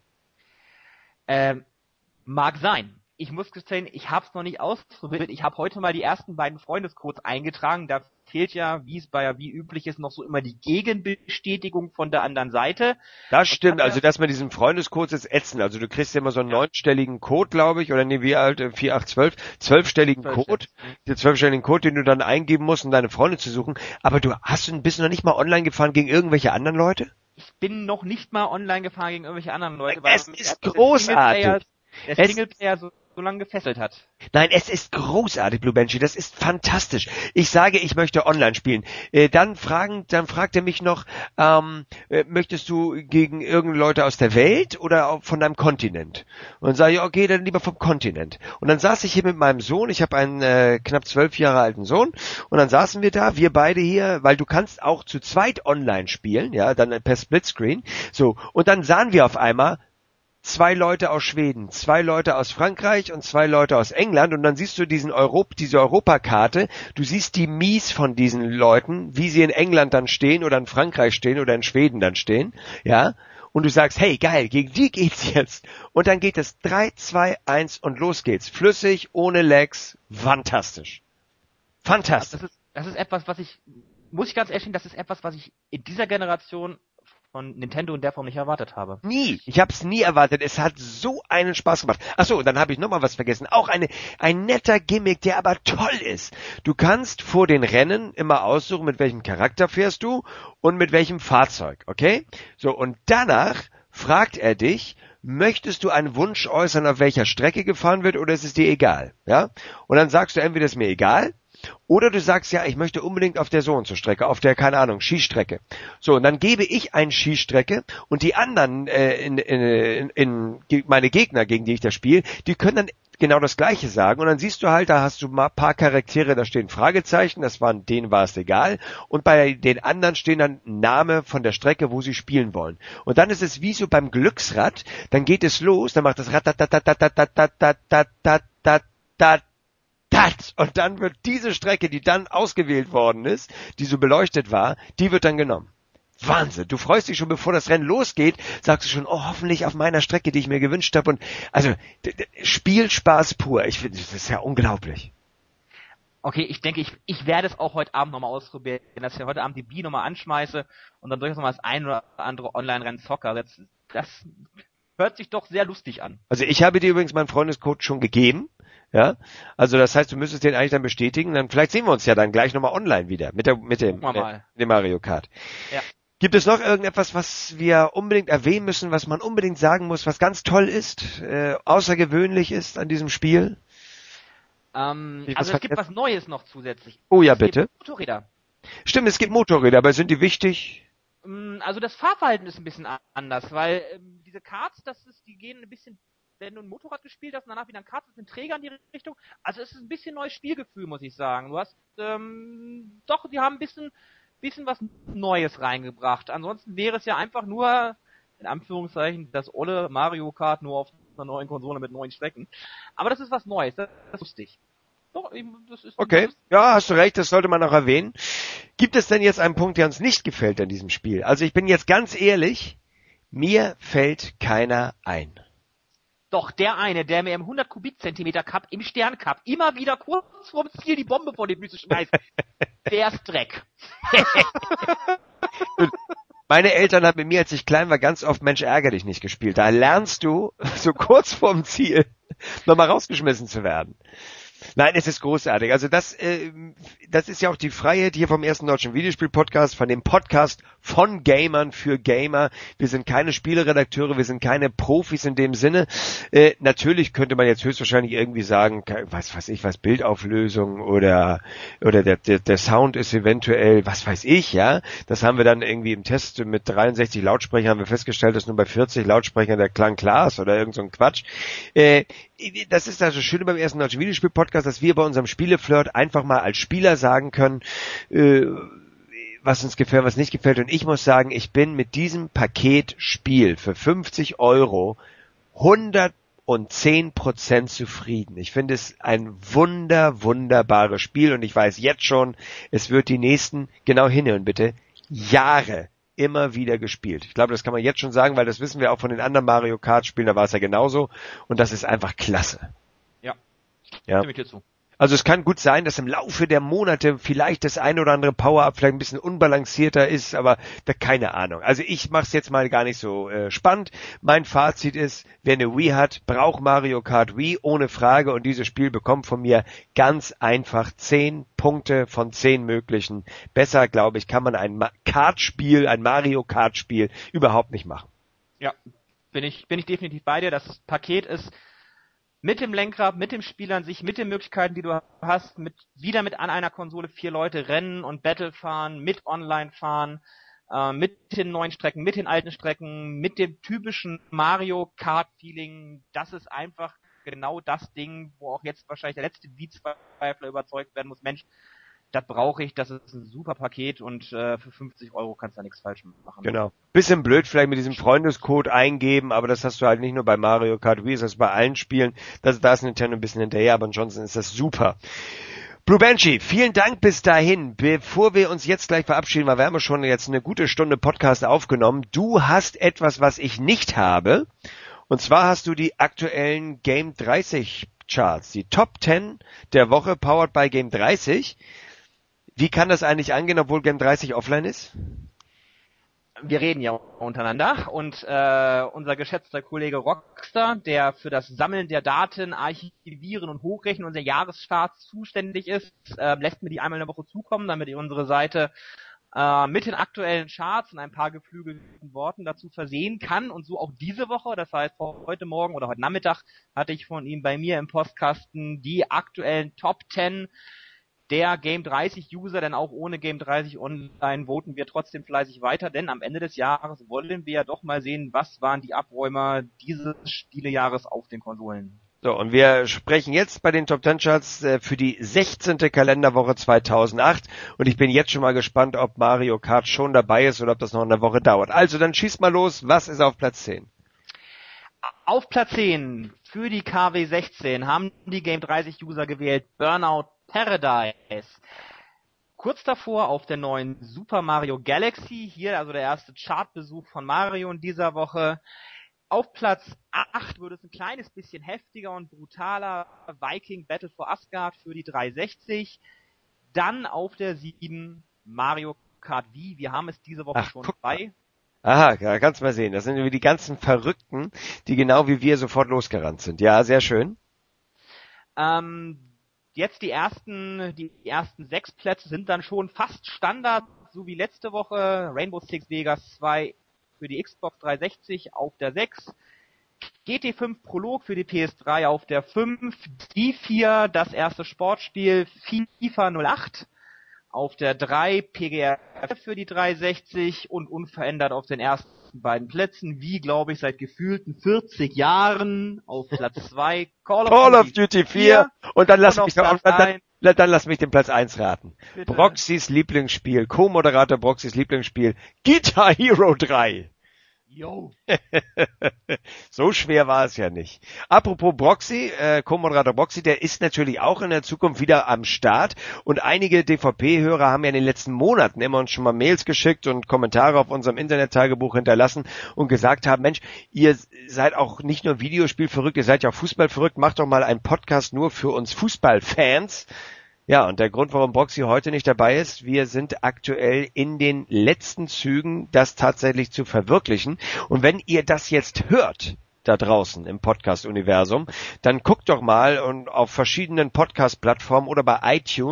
Ähm, mag sein. Ich muss gestehen, ich habe es noch nicht ausprobiert. Ich habe heute mal die ersten beiden Freundescodes eingetragen. Da fehlt ja, wie es bei wie üblich ist, noch so immer die Gegenbestätigung von der anderen Seite. Das stimmt, also dass man diesen Freundescode ist ätzend. Also du kriegst ja immer so einen ja. neunstelligen Code, glaube ich, oder nee, wie alt, vier acht zwölf, zwölfstelligen Code, den zwölfstelligen Code, den du dann eingeben musst, um deine Freunde zu suchen. Aber du hast du bist noch nicht mal online gefahren gegen irgendwelche anderen Leute? Ich bin noch nicht mal online gefahren gegen irgendwelche anderen Leute. Weil es ist großartig. Der Singleplayer so, so lange gefesselt hat. Nein, es ist großartig, Blue Banshee, das ist fantastisch. Ich sage, ich möchte online spielen. Äh, dann fragen, dann fragt er mich noch, ähm, äh, möchtest du gegen irgendeine Leute aus der Welt oder von deinem Kontinent? Und dann sage ich, okay, dann lieber vom Kontinent. Und dann saß ich hier mit meinem Sohn, ich habe einen äh, knapp zwölf Jahre alten Sohn, und dann saßen wir da, wir beide hier, weil du kannst auch zu zweit online spielen, ja, dann per Splitscreen. So, und dann sahen wir auf einmal, zwei Leute aus Schweden, zwei Leute aus Frankreich und zwei Leute aus England, und dann siehst du diesen Europ, diese Europakarte, du siehst die Mies von diesen Leuten, wie sie in England dann stehen oder in Frankreich stehen oder in Schweden dann stehen, ja, und du sagst, hey, geil, gegen die geht's jetzt. Und dann geht es drei, zwei, eins und los geht's. Flüssig, ohne Lags, fantastisch. Fantastisch. Das ist, das ist etwas, was ich, muss ich ganz ehrlich sagen, das ist etwas, was ich in dieser Generation von Nintendo in der Form nicht erwartet habe. Nie. Ich habe es nie erwartet. Es hat so einen Spaß gemacht. Ach so, dann habe ich noch mal was vergessen. Auch eine ein netter Gimmick, der aber toll ist. Du kannst vor den Rennen immer aussuchen, mit welchem Charakter fährst du und mit welchem Fahrzeug, okay? So, und danach fragt er dich, möchtest du einen Wunsch äußern, auf welcher Strecke gefahren wird, oder ist es dir egal? Ja? Und dann sagst du entweder, ist mir egal, oder du sagst, ja, ich möchte unbedingt auf der so und so Strecke, auf der, keine Ahnung, Skistrecke. So, und dann gebe ich eine Skistrecke, und die anderen, äh, in, in, in, in meine Gegner, gegen die ich das spiele, die können dann genau das Gleiche sagen, und dann siehst du halt, da hast du mal ein paar Charaktere, da stehen Fragezeichen, das waren, denen war es egal, und bei den anderen stehen dann Name von der Strecke, wo sie spielen wollen. Und dann ist es wie so beim Glücksrad, dann geht es los, dann macht das Rat, und dann wird diese Strecke, die dann ausgewählt worden ist, die so beleuchtet war, die wird dann genommen. Wahnsinn. Du freust dich schon, bevor das Rennen losgeht, sagst du schon, oh, hoffentlich auf meiner Strecke, die ich mir gewünscht habe. Und also d- d- Spielspaß pur. Ich finde, das ist ja unglaublich. Okay, ich denke, ich, ich werde es auch heute Abend nochmal ausprobieren, dass ich heute Abend die B nochmal anschmeiße und dann durchaus nochmal das ein oder andere Online-Rennen zocke. Das, das hört sich doch sehr lustig an. Also ich habe dir übrigens meinen Freundescode schon gegeben. Ja, also das heißt, du müsstest den eigentlich dann bestätigen, dann vielleicht sehen wir uns ja dann gleich nochmal online wieder mit der mit dem, äh, mit dem Mario Kart. Ja. Gibt es noch irgendetwas, was wir unbedingt erwähnen müssen, was man unbedingt sagen muss, was ganz toll ist, äh, außergewöhnlich ist an diesem Spiel? Ähm, also es gibt was Neues noch zusätzlich. Oh ja, es bitte. Gibt Motorräder. Stimmt, es gibt Motorräder, aber sind die wichtig? Also das Fahrverhalten ist ein bisschen anders, weil ähm, diese Karts, das ist, die gehen ein bisschen, wenn du ein Motorrad gespielt hast und danach wieder ein Kart, das sind Träger in die Richtung. Also es ist ein bisschen neues Spielgefühl, muss ich sagen. Du hast, ähm, doch, die haben ein bisschen, bisschen was Neues reingebracht. Ansonsten wäre es ja einfach nur, in Anführungszeichen, das olle Mario Kart nur auf einer neuen Konsole mit neuen Strecken. Aber das ist was Neues, das ist lustig. Doch, das ist okay, ja, hast du recht, das sollte man auch erwähnen. Gibt es denn jetzt einen Punkt, der uns nicht gefällt an diesem Spiel? Also ich bin jetzt ganz ehrlich, mir fällt keiner ein. Doch, der eine, der mir im hundert Kubikzentimeter Cup, im Sterncup, immer wieder kurz vorm Ziel die Bombe vor die Füße schmeißt, der ist Dreck. Meine Eltern haben mit mir, als ich klein war, ganz oft Mensch, ärger dich nicht gespielt. Da lernst du, so kurz vorm Ziel, nochmal rausgeschmissen zu werden. Nein, es ist großartig. Also das, äh, das ist ja auch die Freiheit hier vom ersten deutschen Videospiel-Podcast, von dem Podcast von Gamern für Gamer. Wir sind keine Spieleredakteure, wir sind keine Profis in dem Sinne. Äh, natürlich könnte man jetzt höchstwahrscheinlich irgendwie sagen, was weiß ich, was Bildauflösung oder oder der, der der Sound ist eventuell, was weiß ich, ja. Das haben wir dann irgendwie im Test mit dreiundsechzig Lautsprechern haben wir festgestellt, dass nur bei vierzig Lautsprechern der Klang klar ist oder irgend so ein Quatsch. Äh, das ist also schön beim ersten deutschen Videospiel-Podcast, dass wir bei unserem Spieleflirt einfach mal als Spieler sagen können, äh, was uns gefällt, was nicht gefällt. Und ich muss sagen, ich bin mit diesem Paket Spiel für fünfzig Euro hundertzehn Prozent zufrieden. Ich finde es ein wunder, wunderbares Spiel und ich weiß jetzt schon, es wird die nächsten, genau hinhören bitte, Jahre immer wieder gespielt. Ich glaube, das kann man jetzt schon sagen, weil das wissen wir auch von den anderen Mario Kart Spielen, da war es ja genauso und das ist einfach klasse. Ja, ja. Stimme ich dir zu. Also es kann gut sein, dass im Laufe der Monate vielleicht das ein oder andere Power-Up vielleicht ein bisschen unbalancierter ist, aber da keine Ahnung. Also ich mache es jetzt mal gar nicht so äh, spannend. Mein Fazit ist, wer eine Wii hat, braucht Mario Kart Wii ohne Frage und dieses Spiel bekommt von mir ganz einfach zehn Punkte von zehn möglichen. Besser, glaube ich, kann man ein Ma- Kartspiel, ein Mario Kart Spiel überhaupt nicht machen. Ja, bin ich bin ich definitiv bei dir. Das Paket ist mit dem Lenkrad, mit dem Spiel an sich, mit den Möglichkeiten, die du hast, mit wieder mit an einer Konsole vier Leute rennen und Battle fahren, mit Online fahren, äh, mit den neuen Strecken, mit den alten Strecken, mit dem typischen Mario Kart Feeling. Das ist einfach genau das Ding, wo auch jetzt wahrscheinlich der letzte Beat-Zweifler überzeugt werden muss. Mensch, das brauche ich, das ist ein super Paket und äh, für fünfzig Euro kannst du da nichts falsch machen. Genau. Bisschen blöd vielleicht mit diesem Freundescode eingeben, aber das hast du halt nicht nur bei Mario Kart Wii, das ist bei allen Spielen. Das, da ist Nintendo ein bisschen hinterher, aber ansonsten ist das super. Blue Banshee, vielen Dank bis dahin. Bevor wir uns jetzt gleich verabschieden, weil wir haben schon jetzt eine gute Stunde Podcast aufgenommen. Du hast etwas, was ich nicht habe. Und zwar hast du die aktuellen Game dreißig Charts, die Top zehn der Woche, powered by Game dreißig. Wie kann das eigentlich angehen, obwohl Game dreißig offline ist? Wir reden ja untereinander und äh, unser geschätzter Kollege Rockstar, der für das Sammeln der Daten, Archivieren und Hochrechnen unserer Jahresstarts zuständig ist, äh, lässt mir die einmal in der Woche zukommen, damit ihr unsere Seite äh, mit den aktuellen Charts und ein paar geflügelten Worten dazu versehen kann und so auch diese Woche, das heißt heute Morgen oder heute Nachmittag, hatte ich von ihm bei mir im Postkasten die aktuellen Top zehn der Game dreißig User, denn auch ohne Game dreißig Online voten wir trotzdem fleißig weiter, denn am Ende des Jahres wollen wir ja doch mal sehen, was waren die Abräumer dieses Spielejahres auf den Konsolen. So, und wir sprechen jetzt bei den Top zehn Charts äh, für die sechzehnte Kalenderwoche zweitausendacht und ich bin jetzt schon mal gespannt, ob Mario Kart schon dabei ist oder ob das noch eine Woche dauert. Also, dann schieß mal los, was ist auf Platz zehn? Auf Platz zehn für die K W sechzehn haben die Game dreißig User gewählt Burnout Paradise. Kurz davor auf der neuen Super Mario Galaxy, hier also der erste Chartbesuch von Mario in dieser Woche. Auf Platz acht wird es ein kleines bisschen heftiger und brutaler, Viking Battle for Asgard für die dreihundertsechzig. Dann auf der sieben Mario Kart Wii, wir haben es diese Woche Ach, schon bei. Aha, ja, kannst mal sehen, das sind irgendwie die ganzen Verrückten, die genau wie wir sofort losgerannt sind. Ja, sehr schön. Ähm, Jetzt die ersten, die ersten sechs Plätze sind dann schon fast Standard, so wie letzte Woche. Rainbow Six Vegas zwei für die Xbox dreihundertsechzig auf der sechs. G T fünf Prolog für die P S drei auf der fünf. Die vier, das erste Sportspiel FIFA null acht auf der drei. P G R für die dreihundertsechzig und unverändert auf den ersten beiden Plätzen, wie glaube ich seit gefühlten vierzig Jahren auf Platz zwei Call, Call of Duty vier und dann lass und mich noch, dann, dann lass mich den Platz eins raten. Bitte. Broxys Lieblingsspiel, Co-Moderator Broxys Lieblingsspiel, Guitar Hero drei. Yo. So schwer war es ja nicht. Apropos Broxy, äh, Co-Moderator Broxy, der ist natürlich auch in der Zukunft wieder am Start und einige D V P-Hörer haben ja in den letzten Monaten immer uns schon mal Mails geschickt und Kommentare auf unserem Internet-Tagebuch hinterlassen und gesagt haben, Mensch, ihr seid auch nicht nur Videospiel verrückt, ihr seid ja auch Fußball verrückt, macht doch mal einen Podcast nur für uns Fußballfans. Ja, und der Grund, warum Broxy heute nicht dabei ist, wir sind aktuell in den letzten Zügen, das tatsächlich zu verwirklichen. Und wenn ihr das jetzt hört, da draußen im Podcast-Universum, dann guckt doch mal und auf verschiedenen Podcast-Plattformen oder bei iTunes,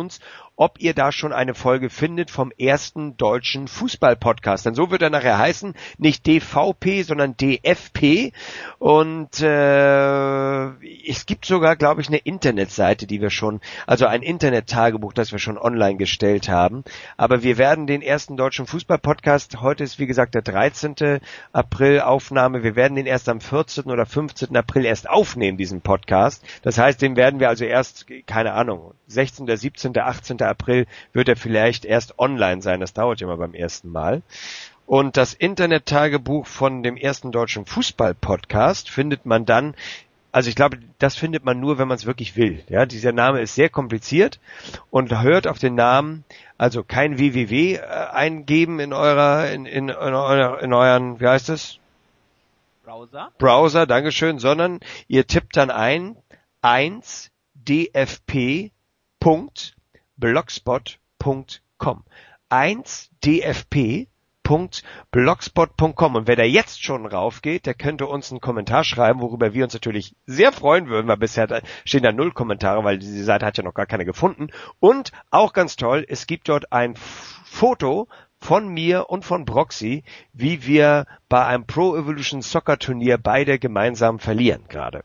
ob ihr da schon eine Folge findet vom ersten deutschen Fußball-Podcast. Denn so wird er nachher heißen, nicht D V P, sondern D F P. Und äh, es gibt sogar, glaube ich, eine Internetseite, die wir schon, also ein Internet-Tagebuch, das wir schon online gestellt haben. Aber wir werden den ersten deutschen Fußball-Podcast, heute ist wie gesagt der dreizehnten April Aufnahme, wir werden den erst am vierzehnten oder fünfzehnten April erst aufnehmen, diesen Podcast. Das heißt, den werden wir also erst, keine Ahnung, sechzehnten, siebzehnten, achtzehnten April wird er vielleicht erst online sein. Das dauert ja immer beim ersten Mal. Und das Internet-Tagebuch von dem ersten deutschen Fußball-Podcast findet man dann, also ich glaube, das findet man nur, wenn man es wirklich will. Ja, dieser Name ist sehr kompliziert und hört auf den Namen, also kein www äh, eingeben in eurer, in, in, in, euer, in euren, wie heißt es? Browser. Browser, Dankeschön, sondern ihr tippt dann ein eins d f p punkt blogspot punkt com. eins d f p punkt blogspot punkt com. Und wer da jetzt schon raufgeht, der könnte uns einen Kommentar schreiben, worüber wir uns natürlich sehr freuen würden, weil bisher stehen da null Kommentare, weil diese Seite hat ja noch gar keine gefunden. Und auch ganz toll, es gibt dort ein Foto von mir und von Broxy, wie wir bei einem Pro Evolution Soccer Turnier beide gemeinsam verlieren gerade.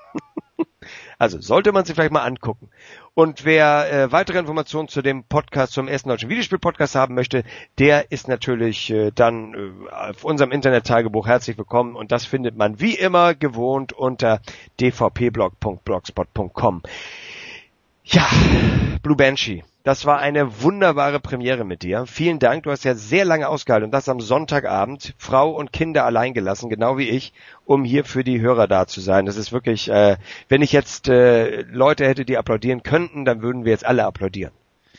Also sollte man sich vielleicht mal angucken. Und wer äh, weitere Informationen zu dem Podcast, zum ersten deutschen Videospiel-Podcast haben möchte, der ist natürlich äh, dann äh, auf unserem Internet-Tagebuch herzlich willkommen. Und das findet man wie immer gewohnt unter d v p blog punkt blogspot punkt com. Ja, Blue Banshee, das war eine wunderbare Premiere mit dir. Vielen Dank, du hast ja sehr lange ausgehalten und das am Sonntagabend, Frau und Kinder allein gelassen, genau wie ich, um hier für die Hörer da zu sein. Das ist wirklich, äh, wenn ich jetzt äh, Leute hätte, die applaudieren könnten, dann würden wir jetzt alle applaudieren.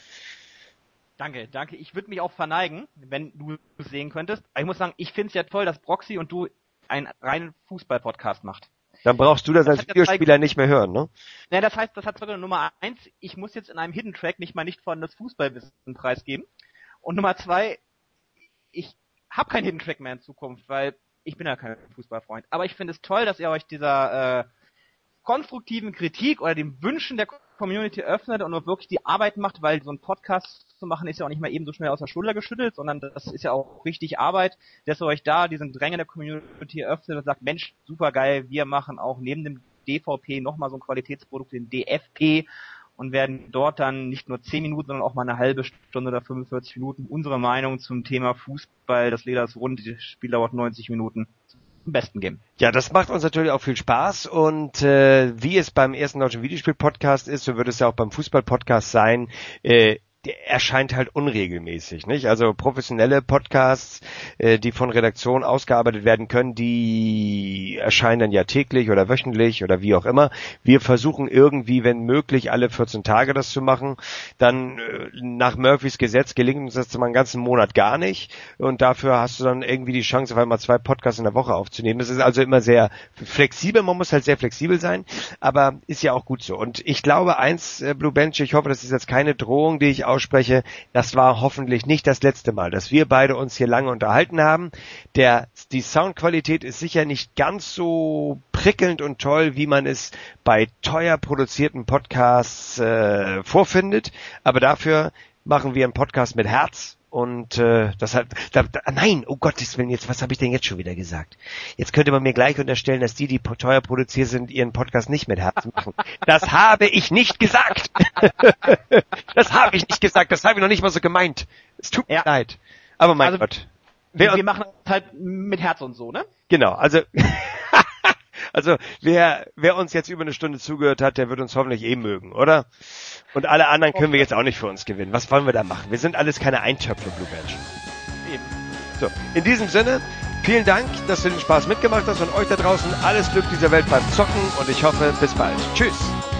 Danke, danke. Ich würde mich auch verneigen, wenn du es sehen könntest. Aber ich muss sagen, ich finde es ja toll, dass Broxy und du einen reinen Fußball-Podcast macht. Dann brauchst du das, das als Videospieler nicht mehr hören, ne? Ne, das heißt, das hat sogar Nummer eins, ich muss jetzt in einem Hidden Track nicht mal nicht von das Fußballwissen preisgeben. Und Nummer zwei, ich habe keinen Hidden Track mehr in Zukunft, weil ich bin ja kein Fußballfreund. Aber ich finde es toll, dass ihr euch dieser äh, konstruktiven Kritik oder den Wünschen der Community öffnet und wirklich die Arbeit macht, weil so ein Podcast zu machen ist ja auch nicht mal eben so schnell aus der Schulter geschüttelt, sondern das ist ja auch richtig Arbeit, dass ihr euch da diesen Dränge der Community öffnet und sagt, Mensch, super geil, wir machen auch neben dem D V P nochmal so ein Qualitätsprodukt, den D F P, und werden dort dann nicht nur zehn Minuten, sondern auch mal eine halbe Stunde oder fünfundvierzig Minuten unsere Meinung zum Thema Fußball, das Leder ist rund, das Spiel dauert neunzig Minuten, zum Besten geben. Ja, das macht uns natürlich auch viel Spaß und äh, wie es beim ersten deutschen Videospiel-Podcast ist, so wird es ja auch beim Fußball-Podcast sein, äh, der erscheint halt unregelmäßig, nicht? Also professionelle Podcasts, äh, die von Redaktion ausgearbeitet werden können, die erscheinen dann ja täglich oder wöchentlich oder wie auch immer. Wir versuchen irgendwie, wenn möglich, alle vierzehn Tage das zu machen. Dann äh, nach Murphys Gesetz gelingt uns das mal einen ganzen Monat gar nicht und dafür hast du dann irgendwie die Chance, auf einmal zwei Podcasts in der Woche aufzunehmen. Das ist also immer sehr flexibel, man muss halt sehr flexibel sein, aber ist ja auch gut so. Und ich glaube eins, äh, Blue Bench, ich hoffe, das ist jetzt keine Drohung, die ich ausspreche, das war hoffentlich nicht das letzte Mal, dass wir beide uns hier lange unterhalten haben. Der, die Soundqualität ist sicher nicht ganz so prickelnd und toll, wie man es bei teuer produzierten Podcasts äh, vorfindet, aber dafür machen wir einen Podcast mit Herz. Und äh, das hat, da, da, nein, oh Gottes Willen, jetzt, was habe ich denn jetzt schon wieder gesagt? Jetzt könnte man mir gleich unterstellen, dass die, die teuer produziert sind, ihren Podcast nicht mit Herzen machen. Das habe ich nicht gesagt. Das habe ich nicht gesagt, das habe ich noch nicht mal so gemeint. Es tut mir ja leid. Aber mein also, Gott. Wer wir machen es halt mit Herz und so, ne? Genau, also... Also wer wer uns jetzt über eine Stunde zugehört hat, der wird uns hoffentlich eh mögen, oder? Und alle anderen können wir jetzt auch nicht für uns gewinnen. Was wollen wir da machen? Wir sind alles keine Eintöpfe, Blue Badge. Eben. So, in diesem Sinne, vielen Dank, dass du den Spaß mitgemacht hast und euch da draußen alles Glück dieser Welt beim Zocken und ich hoffe, bis bald. Tschüss.